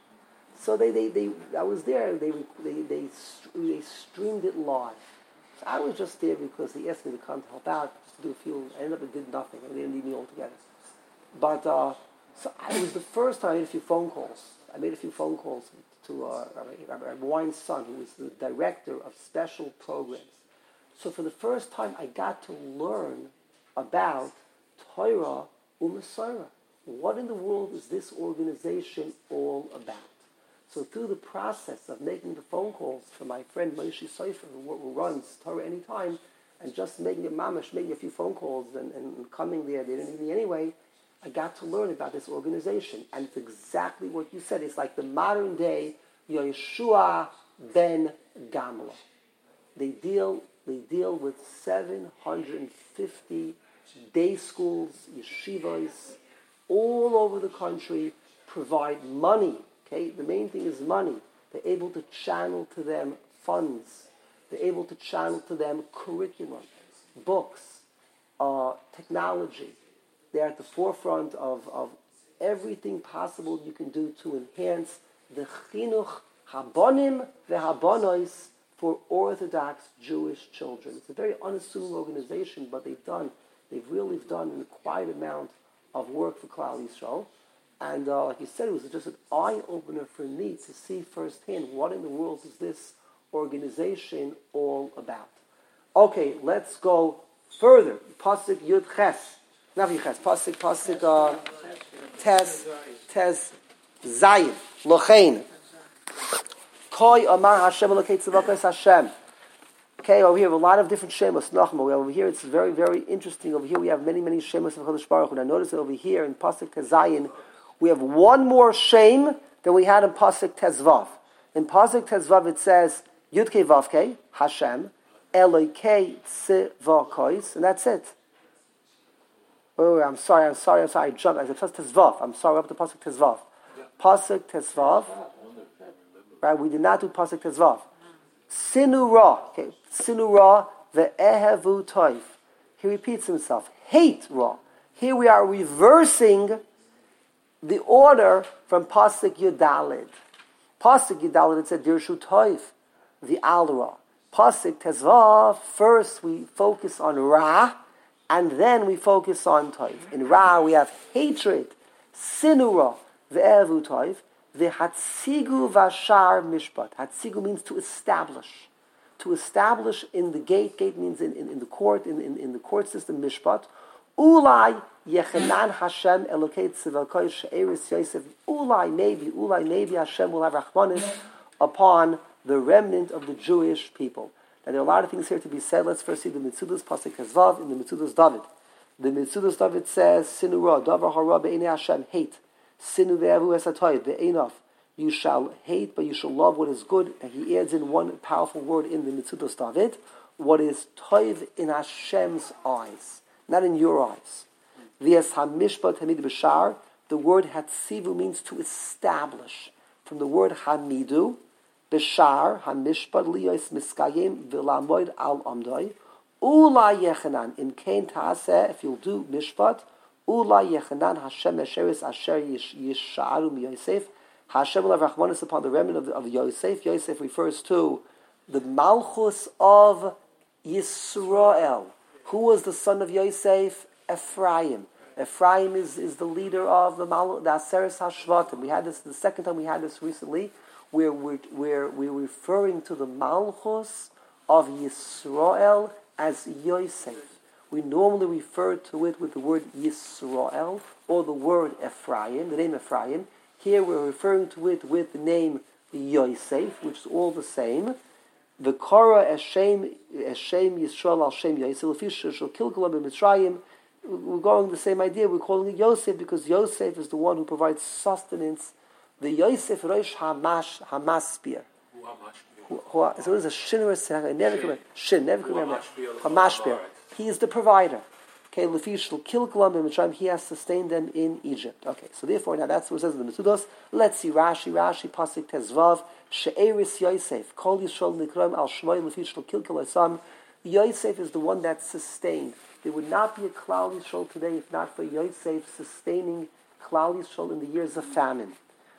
So they, they, they, I was there. They, they, they, they streamed it live. So I was just there because they asked me to come to help out, just to do a few. I ended up and did nothing. They didn't need me altogether. But uh, so I, it was the first time I made a few phone calls. I made a few phone calls to uh, Rabbi, Rabbi Wine's son, who was the director of special programs. So for the first time, I got to learn about Torah U'Mesorah. What in the world is this organization all about? So through the process of making the phone calls for my friend Moshe Seifer, who, who runs Torah Anytime, and just making a mamash, making a few phone calls and, and coming there, they didn't need me anyway, I got to learn about this organization. And it's exactly what you said. It's like the modern day Yeshua ben Gamla. They deal, they deal with seven hundred fifty day schools, yeshivas, all over the country, provide money. Okay, the main thing is money. They're able to channel to them funds. They're able to channel to them curriculum, books, uh, technology. They're at the forefront of, of everything possible you can do to enhance the chinuch habonim vehabonos for Orthodox Jewish children. It's a very unassuming organization, but they've done, they've really done a quite amount of work for Klal Yisrael. And uh, like you said, it was just an eye-opener for me to see firsthand what in the world is this organization all about. Okay, let's go further. Pasuk Yud Ches. Not Yud Ches. Pasuk, Pasuk, uh, Tes, Tes, Zayin. Lochein. Koi Amar Hashem Elokei Tzavakos Hashem. Okay, over here we have a lot of different shemos. Nachma, over here it's very, very interesting. Over here we have many, many shemos of Chodesh Baruch Hu. And I notice that over here in Pasuk Tezayin, we have one more shem than we had in Pasuk Tezvav. In Pasuk Tezvav it says Yudkei Vavkei Hashem Elokei Tzavakos, and that's it. Oh, I'm sorry, I'm sorry, I'm sorry. I jumped. I said Pasuk Tezvav. I'm sorry, up to Pasuk Tezvav. Pasuk Tezvav. Right, we did not do Pasuk Tezvav. Sinu Ra. Okay, Sinu Ra ve'ehevu toiv. He repeats himself. Hate Ra. Here we are reversing the order from Pasuk Yudalid. Pasuk Yudalid it said Dirshu Toiv, the Al Ra. Pasuk Tezvav, first we focus on Ra, and then we focus on Toiv. In Ra we have hatred, Sinu Ra, ve'ehevu toiv. The Hatzigu Vashar Mishpat. Hatzigu means to establish. To establish in the gate. Gate means in, in, in the court, in, in, in the court system, Mishpat. Ulai Yechanan Hashem Elokei Tzivakoi She'eris Yosef. Ulai maybe, Ulai maybe Hashem will have Rachmanis upon the remnant of the Jewish people. Now there are a lot of things here to be said. Let's first see the Mitzudas Pasuk Tezvav and the Mitzudas David. The Mitzudas David says, Sinu Ra, Davar Hara Be'enei Hashem, hate. Sinu ve'evu esatoiv ve'enov. You shall hate, but you shall love what is good. And he adds in one powerful word in the Mitzudos David, what is toiv in Hashem's eyes, not in your eyes. V'es hamishpat hamid b'shar. The word hatzivu means to establish. From the word hamidu, b'shar hamishpat liyos miskayim v'lamoid al amdoi. Ula yechanan in kain taaseh. If you'll do mishpat. Ula Yechanan Hashem Esheris Asher Yisharu Yosef. Hashem will have Rachmanis upon the remnant of, of Yosef. Yosef refers to the Malchus of Yisrael. Who was the son of Yosef? Ephraim. Ephraim is, is the leader of the, Mal, the Aseres HaShvatim. We had this the second time we had this recently, where we're, where we're referring to the Malchus of Yisrael as Yosef. We normally refer to it with the word Yisrael or the word Ephraim, the name Ephraim. Here we're referring to it with the name Yosef, which is all the same. The Korah Eshem Eshem Yisrael Al Shem Yosef Shel Kilgalam b'Mitzrayim. We're going the same idea. We're calling it Yosef because Yosef is the one who provides sustenance. The Yosef Rosh Hamash Hamaspir. So it is a shin. I never remember. Shin. Never remember. Hamashpir. He is the provider. Okay, Lefish Kilgalam b'Mitzrayim. He has sustained them in Egypt. Okay, so therefore now that's what it says in the Metzudos. Let's see Rashi. Rashi Pasuk Tezvav. She'eris Yosef, Kol Yisrael Nikram Al Shmoy Lefish Kilkel Asam. Yosef is the one that sustained. There would not be a Klal Yisrael today if not for Yosef sustaining Klal Yisrael in the years of famine.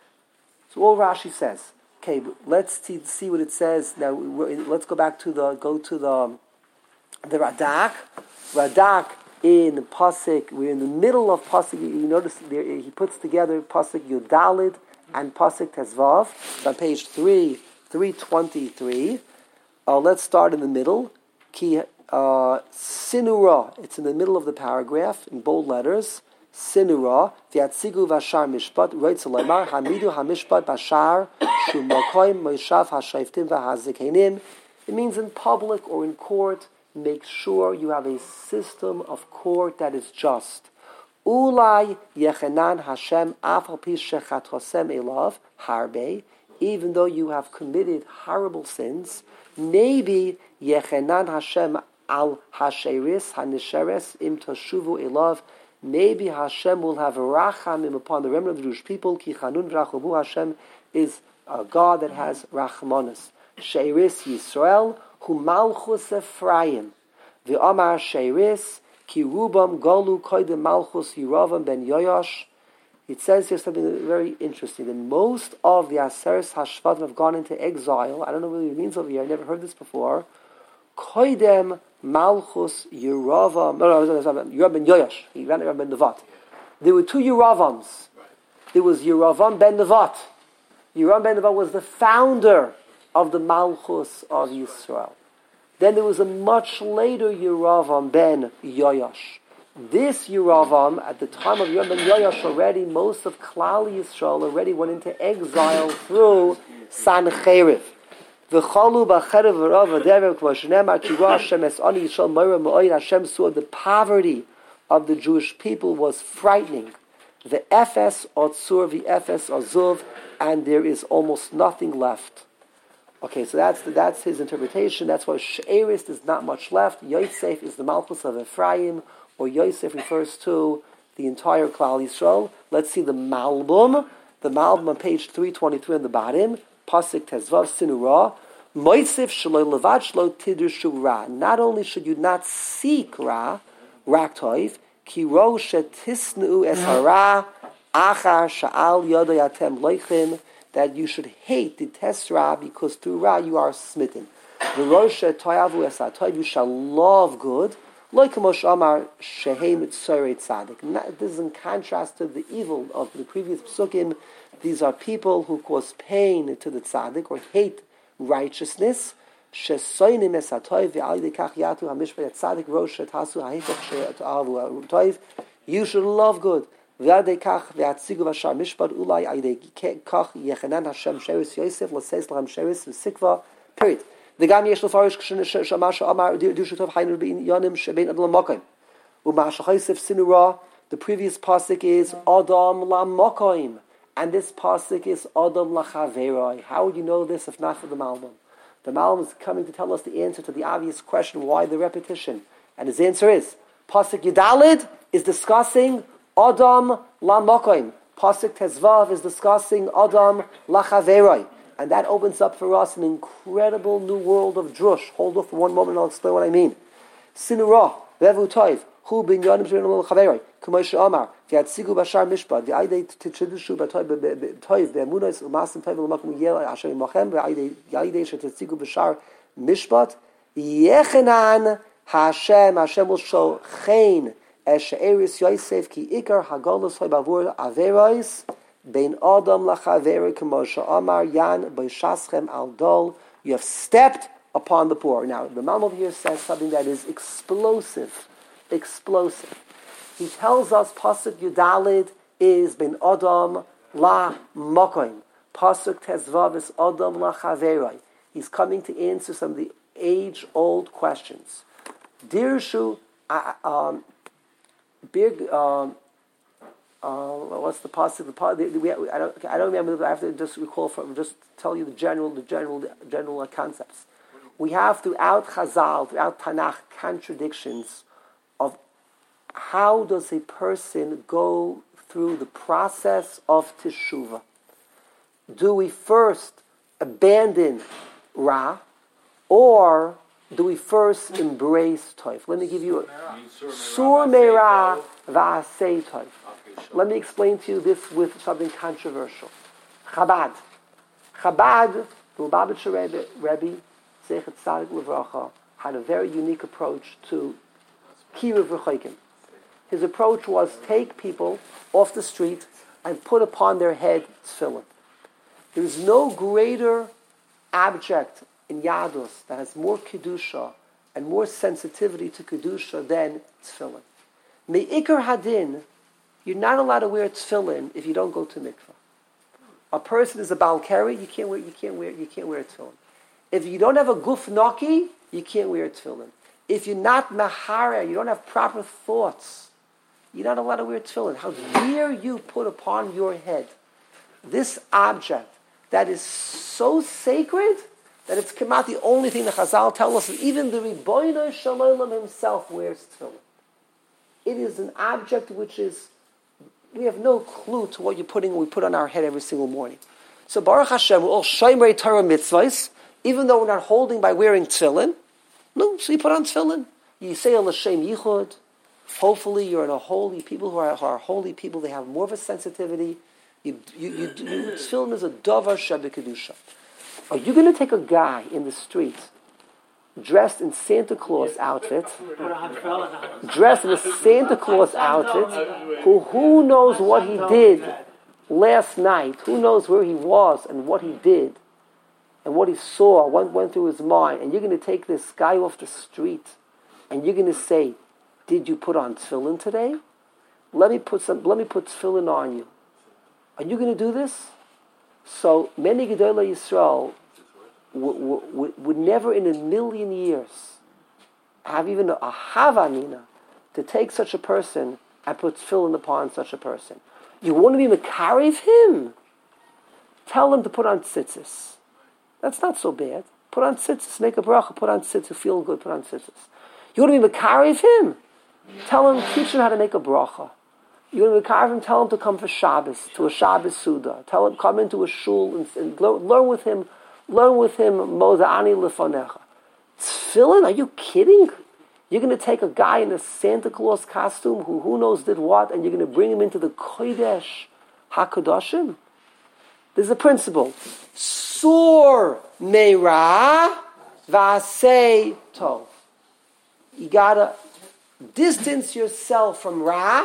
So all Rashi says. Okay, but let's t- see what it says now. Let's go back to the go to the the Radak. Radak in Pasuk. We're in the middle of Pasuk. You notice there he puts together Pasuk Yudalid and Pasuk Tezvav. It's on page three, three twenty-three. Uh, let's start in the middle. Ki uh, Sinura. It's in the middle of the paragraph in bold letters. Sinura. V'yatzigu v'ashar mishpat. Roitz leimar hamidu hamishpat bashar shu makoim moishav hashayftim v'hazikenim. It means in public or in court. Make sure you have a system of court that is just. Ulai yechenan Hashem afal pi shechatosem elav harbe. Even though you have committed horrible sins, maybe yechenan Hashem al hasheris hanisheres im toshuvu elav. Maybe Hashem will have rachamim upon the remnant of the Jewish people. Ki chanun v'rachovu. Hashem is a God that has rachmanis. Sheiris Yisrael hu malchus Ephraim. V'amar sheiris. Ki rubam golu koydem malchus Yeravam ben Yoash. It says here something very interesting. That most of the Aseres Hashvatim have gone into exile. I don't know what it means over here. I never heard this before. Koydem malchus Yeravam. No, no, no, Yeravam ben Yoash. He ran Yeravam ben Nevat. There were two Yeravams. There was Yeravam ben Nevat. Yeravam ben Nevat was the founder of the malchus of Yisrael. Then there was a much later Yeravam ben Yoash. This Yeravam, at the time of Yeravam ben Yoash, already most of Klal Yisrael already went into exile through Sancheriv. V'chalu b'cherev v'rav v'derev k'vashenemar k'ra Hashem es ani Yisrael moira m'oid. Hashem saw the poverty of the Jewish people was frightening. The Efes otzur v'efes azuv, and there is almost nothing left. Okay, so that's the, that's his interpretation. That's why She'eris, there's not much left. Yosef is the Malchus of Ephraim, or Yosef refers to the entire Klal Yisrael. Let's see the Malbum. The Malbum on page three twenty-three on the bottom. Pasuk Tezvav Sinura. Moisef shelo levad shelo tidershu ra. Not only should you not seek ra, raktoiv, ki ro shetisnu es hara, achar sha'al yodo yatem loichin, that you should hate, detest Ra, because through Ra you are smitten. You shall love good. This is in contrast to the evil of the previous psukim. These are people who cause pain to the tzaddik or hate righteousness. You should love good. Period. The Gam Yesh Lefarish Shamasha Amar Dirshutov Hainu Bein Yonim Shebein Adlam Mokaim. Umasha Chaysev Sinura. The previous pasuk is Adam La Mokaim, and this pasuk is Adam La Chaveroi. How would you know this if not for the Malbim? The Malbim is coming to tell us the answer to the obvious question: why the repetition? And his answer is pasuk Yudalid is discussing Adam La Mokaim. Pasuk Tezvav is discussing Adam La Chaveroi. And that opens up for us an incredible new world of drush. Hold off for one moment, I'll explain what I mean. Sinura, Vevu Toiv, Hu bin Yonim Shrin Lul Chaveroi, Kumosh Amar, V'yatzigu Bashar Mishpat, V'aydei Titchidushu B'toiv, V'emunos Umasim Toiv L'makum Yel Hashem Mochem, V'aydei Shetetzigu Bashar Mishpat, Yechenan Hashem, Hashem will show Chain, Es She'eris Yosef, Ki Ikar Hagolus Hoy Bavur Averois, Bein Adam lachaveri k'moshe Amar Yan b'shaschem al dol. You have stepped upon the poor. Now, the Malm over here says something that is explosive. Explosive. He tells us Pasuk Yudalid is Bein Adam la mokoim. Pasuk Tezvav is Adam la chaveroi. He's coming to answer some of the age-old questions. Dirshu, uh, um, big, um, uh, what's the pasuk? The, the, we, I don't, I don't remember. I have to just recall from, just tell you the general, the general, the general concepts. We have throughout Chazal, throughout Tanakh, contradictions of how does a person go through the process of teshuvah. Do we first abandon Ra, or do we first embrace Toif? Let me give you a Sur Meira Va'asei Toif. Let me explain to you this with something controversial. Chabad. Chabad, the Lubavitcher Rebbe, Rebbe Zeichet Tzadik Levracha, had a very unique approach to Kiruv Rechoikim. His approach was take people off the street and put upon their head tefillin. There is no greater object in Yadus that has more Kedusha and more sensitivity to Kedusha than tefillin. Me'ikar hadin, you're not allowed to wear tefillin if you don't go to mikvah. A person is a Baal Keri, you can't wear, you can't wear, you can't wear tefillin. If you don't have a guf naki, you can't wear tefillin. If you're not mahara, you don't have proper thoughts, you're not allowed to wear tefillin. How dare you put upon your head this object that is so sacred that it's come out the only thing the Chazal tell us that even the Ribono Shel Olam himself wears tefillin. It is an object which is, we have no clue to what you're putting, we put on our head every single morning. So Baruch Hashem, we're all Shomerei Torah mitzvahs, even though we're not holding by wearing tefillin. No, so you put on tefillin. You say a L'Shem Yichud. Hopefully you're in a holy, people who are, who are holy people, they have more of a sensitivity. You, you, you, you, tefillin is a davar shebekedusha. Are you going to take a guy in the street dressed in Santa Claus outfit, dressed in a Santa Claus outfit, who who knows what he did last night, who knows where he was and what he did, and what he saw, what went through his mind, and you're going to take this guy off the street, and you're going to say, did you put on tefillin today? Let me put some. Let me put tefillin on you. Are you going to do this? So many Gedolei Yisrael would, would, would never in a million years have even a havamina to take such a person and put tefillin upon such a person. You want to be mekarev him? Tell him to put on tzitzis. That's not so bad. Put on tzitzis, make a bracha, put on tzitzis, feel good, put on tzitzis. You want to be mekarev him? Tell him, teach him how to make a bracha. You want to carve him, tell him to come for Shabbos, to a Shabbos Suda. Tell him, come into a shul and, and learn, learn with him, learn with him, Moza'ani Lefonecha. Tefillin, are you kidding? You're going to take a guy in a Santa Claus costume who who knows did what, and you're going to bring him into the Kodesh HaKadoshim? There's a principle. Sur meira v'asei tov. You got to distance yourself from Ra.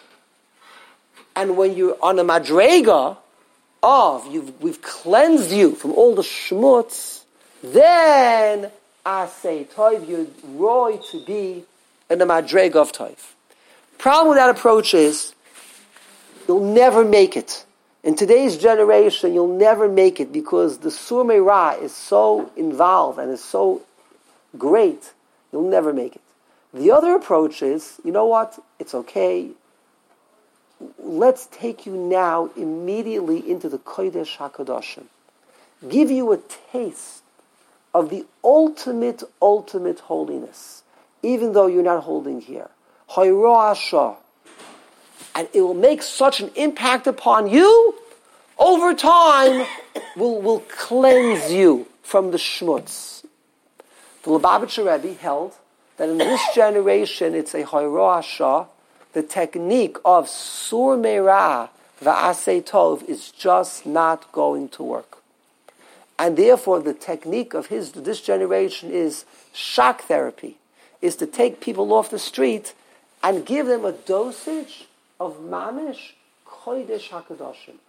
And when you're on a madrega of, you've, we've cleansed you from all the shmutz, then I say, Toiv, you're roy to be in the madrega of Toiv. Problem with that approach is, you'll never make it. In today's generation, you'll never make it because the Sur Meira is so involved and is so great, you'll never make it. The other approach is, you know what, it's okay. Let's take you now immediately into the Kodesh HaKadoshim. Give you a taste of the ultimate, ultimate holiness, even though you're not holding here. Hayro And it will make such an impact upon you, over time, will, will cleanse you from the shmutz. The Lubavitcher Rebbe held that in this generation, it's a Hayro Asha. The technique of Sur Meira v'asei tov is just not going to work. And therefore, the technique of his this generation is shock therapy, is to take people off the street and give them a dosage of mamish kodesh hakadoshim,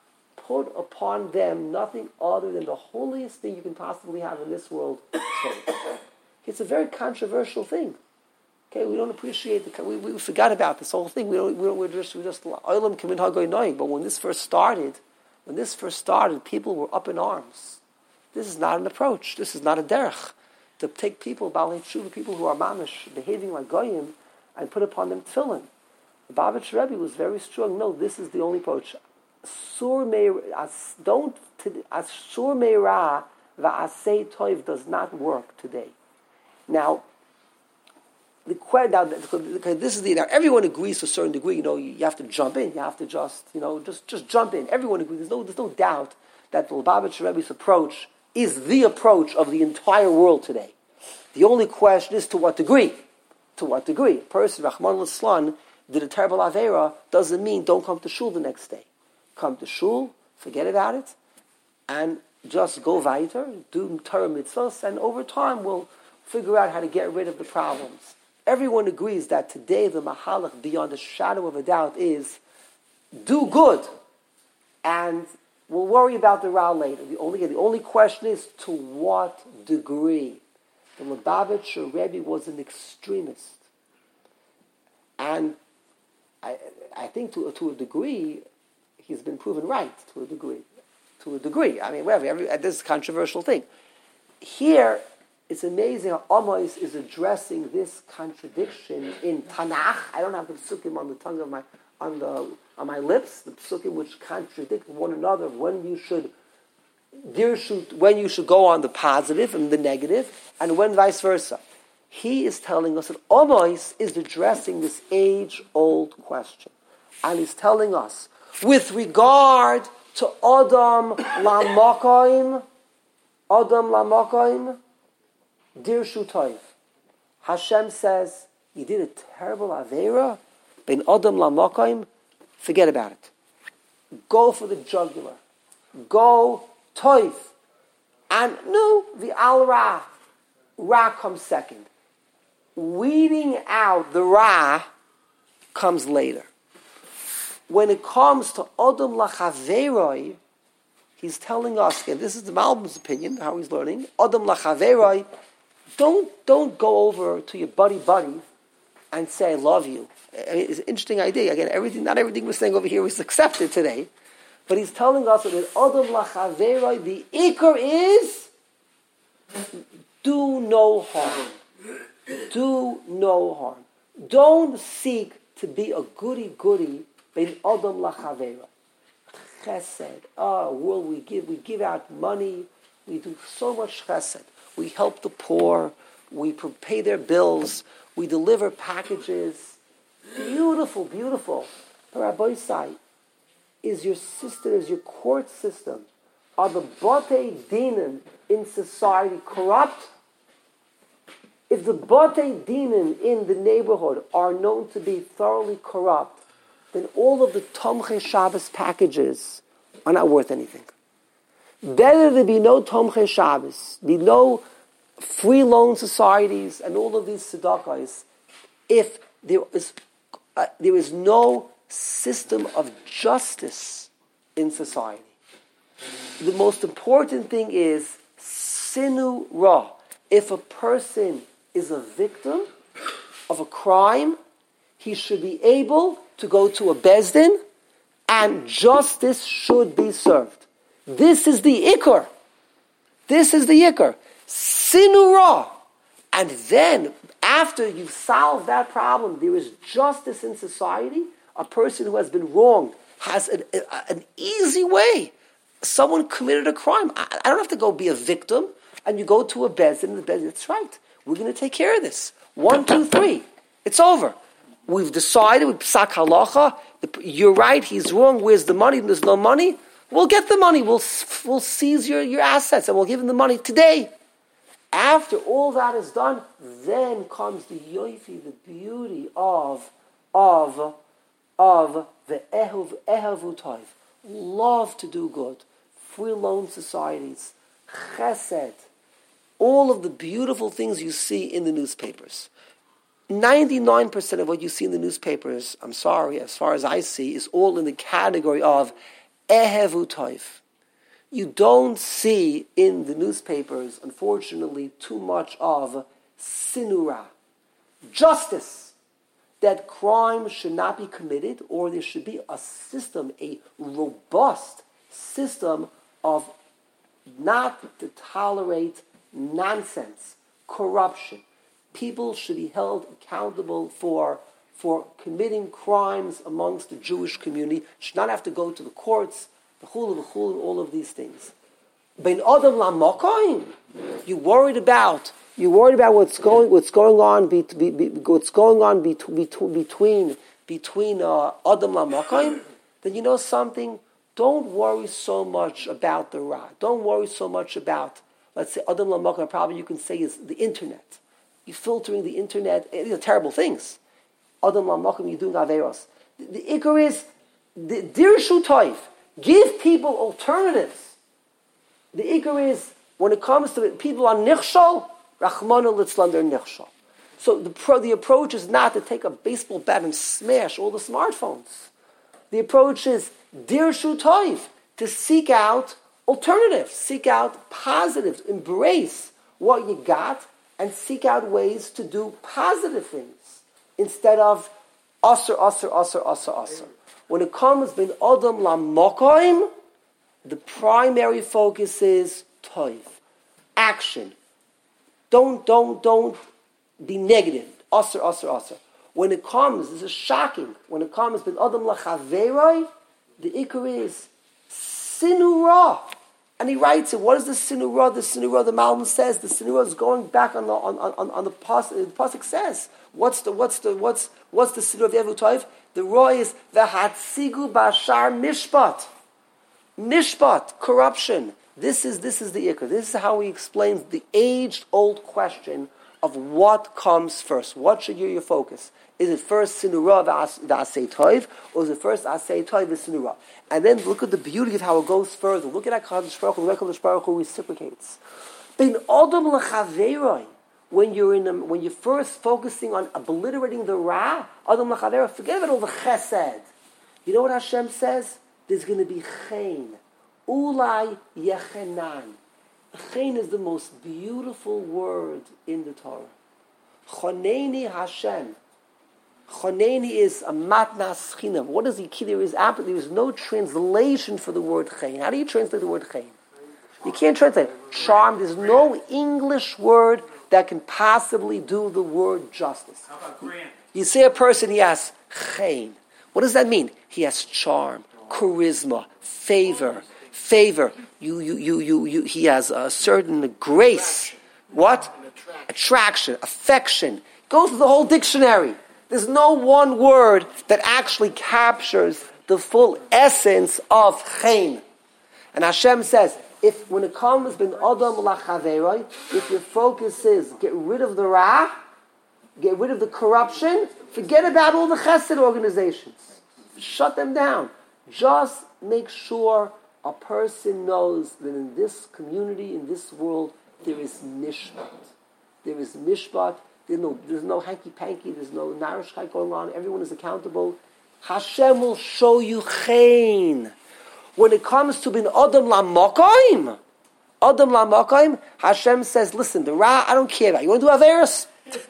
put upon them nothing other than the holiest thing you can possibly have in this world. It's a very controversial thing. Okay, we don't appreciate the. We, we forgot about this whole thing. We don't. We don't we're just. We're just. Olam kamin hagoy noim. But when this first started, when this first started, people were up in arms. This is not an approach. This is not a derech to take people, balei tshuva, people who are mamish, behaving like goyim, and put upon them tefillin. The Babich Rebbe was very strong. No, this is the only approach. Sur me as don't as sur meira va'asei toiv does not work today. Now, the question now, this is the now everyone agrees to a certain degree. You know, you, you have to jump in. You have to just you know just just jump in. Everyone agrees. There's no there's no doubt that the Lubavitch Rebbe's approach is the approach of the entire world today. The only question is to what degree. To what degree? A person, Rahman al-Islan, did a terrible avera doesn't mean don't come to shul the next day. Come to shul, forget about it, and just go weiter, do Torah mitzvahs, and over time we'll figure out how to get rid of the problems. Everyone agrees that today the mahalach, beyond a shadow of a doubt, is do good, and we'll worry about the ra later. The only the only question is to what degree. The Lubavitcher Rebbe was an extremist, and I, I think to to a degree, he's been proven right. To a degree, to a degree. I mean, whatever. Every, this is a controversial thing. Here, it's amazing how Amos is addressing this contradiction in Tanakh. I don't have the psukim on the tongue of my on the on my lips. The psukim which contradict one another. When you should, when you should go on the positive and the negative, and when vice versa. He is telling us that Amos is addressing this age-old question. And he's telling us, with regard to Adam Lamokoim, Adam Lamokoim, Dirshu Toiv. Hashem says, you did a terrible Aveira, ben Adam Lamokoim, forget about it. Go for the jugular. Go Toiv. And no, the Al Ra. Ra comes second. Weeding out the Ra comes later. When it comes to Adam Lachaveroi, he's telling us, and this is the Malbim's opinion, how he's learning, Adam Lachaveroi, don't, don't go over to your buddy-buddy and say, I love you. I mean, it's an interesting idea. Again, everything, not everything we're saying over here was accepted today. But he's telling us that in Adam Lachaveroi, the Iker is do no harm. Do no harm. Don't seek to be a goody-goody ben Adam Lachavera. Chesed. Oh, world, we give, we give out money. We do so much chesed. We help the poor. We pay their bills. We deliver packages. Beautiful, beautiful. But Rabbi Sai, is your system, is your court system, are the Batei Dinim in society corrupt? If the Batei Dinim in the neighborhood are known to be thoroughly corrupt, then all of the Tomchei Shabbos packages are not worth anything. Better there be no Tomchei Shabbos, be no free loan societies and all of these tzedakahs, if there is uh, there is no system of justice in society. The most important thing is sinu ra. If a person is a victim of a crime, he should be able to go to a bezdin and justice should be served. This is the ikar. This is the ikar. Sinu ra. And then, after you've solved that problem, there is justice in society. A person who has been wronged has an, a, an easy way. Someone committed a crime. I, I don't have to go be a victim. And you go to a bezdin, and the bezdin, that's right. We're going to take care of this. One, two, three. It's over. We've decided, we psak halacha. You're right, he's wrong. Where's the money? There's no money. We'll get the money. We'll we'll seize your, your assets, and we'll give him the money today. After all that is done, then comes the yoifi, the beauty of of of the ehuv ehavu toiv, love to do good, free loan societies, chesed, all of the beautiful things you see in the newspapers. ninety-nine percent of what you see in the newspapers, I'm sorry, as far as I see, is all in the category of Ehevu toiv. You don't see in the newspapers, unfortunately, too much of sinura, justice, that crime should not be committed, or there should be a system, a robust system of not to tolerate nonsense, corruption. People should be held accountable for, for committing crimes amongst the Jewish community, should not have to go to the courts, the chulu, the chulu, all of these things. Ben Adam Lamokoim, you worried about you worried about what's going what's going on be, be, be, what's going on be, be, between between uh, Adam Lamokoim, then you know something. Don't worry so much about the Ra. Don't worry so much about, let's say, Adam Lamokoim. Probably you can say is the internet. You're filtering the internet. These are terrible things. Adam Lamokoim, you're doing averos. The, the ikar is the dirshu toiv. Give people alternatives. The ikar is, when it comes to it, people on nichshol, rachmana litzlan they're nichshol. So the pro, the approach is not to take a baseball bat and smash all the smartphones. The approach is dirshu toiv, to seek out alternatives, seek out positives, embrace what you got, and seek out ways to do positive things instead of aser, aser, aser, aser, aser. When it comes bin Adam lamokoim, the primary focus is toiv, action. Don't, don't, don't be negative. Aser, aser, aser. When it comes, this is shocking. When it comes bin Adam lachaveroi, the ikar is sinura. And he writes it. What is the sinura? The sinura, the Malman says, the sinura is going back on the on on, on the pasuk. The pasuk says, what's the what's the what's what's the sinura of Evu Toiv? The roy is v'hatzigu bashar mishpat, mishpat, corruption. This is this is the ikar. This is how he explains the age-old question of what comes first. What should be your focus? Is it first sinura v'asei toiv, or is it first asei toiv v'sinura? And then look at the beauty of how it goes further. Look at HaKadosh Baruch Hu, the way HaKadosh Baruch Hu reciprocates. Ben Adam l'chaveroi, when you're in, a, when you're first focusing on obliterating the ra, Adam l'chaveroi, forget about all the chesed. You know what Hashem says? There's going to be chen, ulai yechenan. Chen is the most beautiful word in the Torah. Choneini Hashem. Choneini is a matnas chinam. What does he keep? There is absolutely there is no translation for the word chen. How do you translate the word chen? You can't translate it. Charm. There's no English word that can possibly do the word justice. How about grant? You say a person, he has chen. What does that mean? He has charm, charisma, favor, favor. You, you, you, you, you. He has a certain grace. What? Attraction, affection. Go through the whole dictionary. There's no one word that actually captures the full essence of chen. And Hashem says, if when it comes bin Adam lachaveroi, if your focus is get rid of the ra, get rid of the corruption, forget about all the chesed organizations. Shut them down. Just make sure a person knows that in this community, in this world, there is mishpat. There is mishpat. There's no, there's no hanky-panky, there's no narishkeit going on, everyone is accountable. Hashem will show you chen. When it comes to bin Adam lamokoim, Adam lamokoim, Hashem says, listen, the ra, I don't care about. You want to do averis?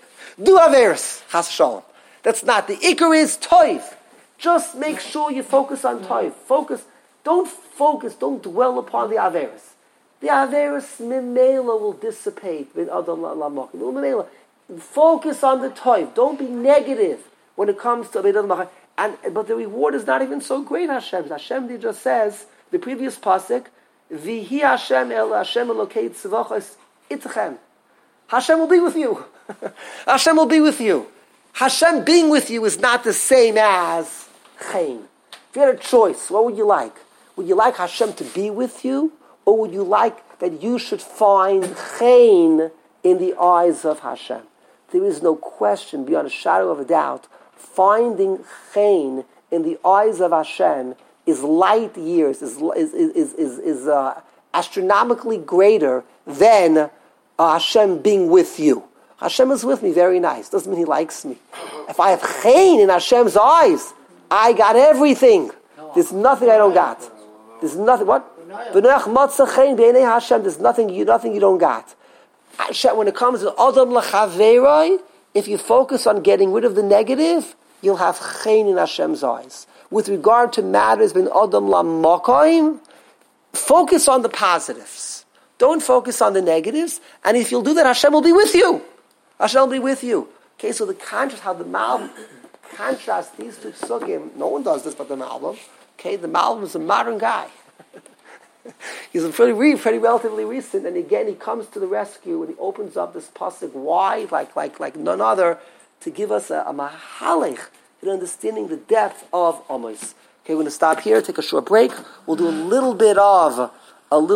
Do averis, chas shalom. That's not. The ikar is toiv. Just make sure you focus on toiv. Focus, don't focus, don't dwell upon the averis. The averis mimela will dissipate bin Adam lamokoim. Mimela. Focus on the toiv. Don't be negative when it comes to Avodah. And but the reward is not even so great. Hashem. Hashem just says the previous pasuk, "Vihi Hashem el Hashem elokei tzvachos itchem." Hashem will be with you. Hashem will be with you. Hashem being with you is not the same as chen. If you had a choice, what would you like? Would you like Hashem to be with you, or would you like that you should find chen in the eyes of Hashem? There is no question, beyond a shadow of a doubt, finding chen in the eyes of Hashem is light years, is is is is, is uh, astronomically greater than uh, Hashem being with you. Hashem is with me, very nice. Doesn't mean He likes me. If I have chen in Hashem's eyes, I got everything. There's nothing I don't got. There's nothing. What? B'noach matzah chen b'nei Hashem. There's nothing. You nothing you don't got. When it comes to Adam l'chaveroi, if you focus on getting rid of the negative, you'll have chen in Hashem's eyes. With regard to matters ben Adam l'makoim, focus on the positives. Don't focus on the negatives. And if you'll do that, Hashem will be with you. Hashem will be with you. Okay, so the contrast, how the Malbim contrast these two psukim. No one does this but the Malbim. Okay, the Malbim is a modern guy. He's pretty, pretty relatively recent, and again he comes to the rescue and he opens up this pasuk wide, like like like none other, to give us a, a mahalech in understanding the depth of Amos. Okay, we're going to stop here, take a short break. We'll do a little bit of a little.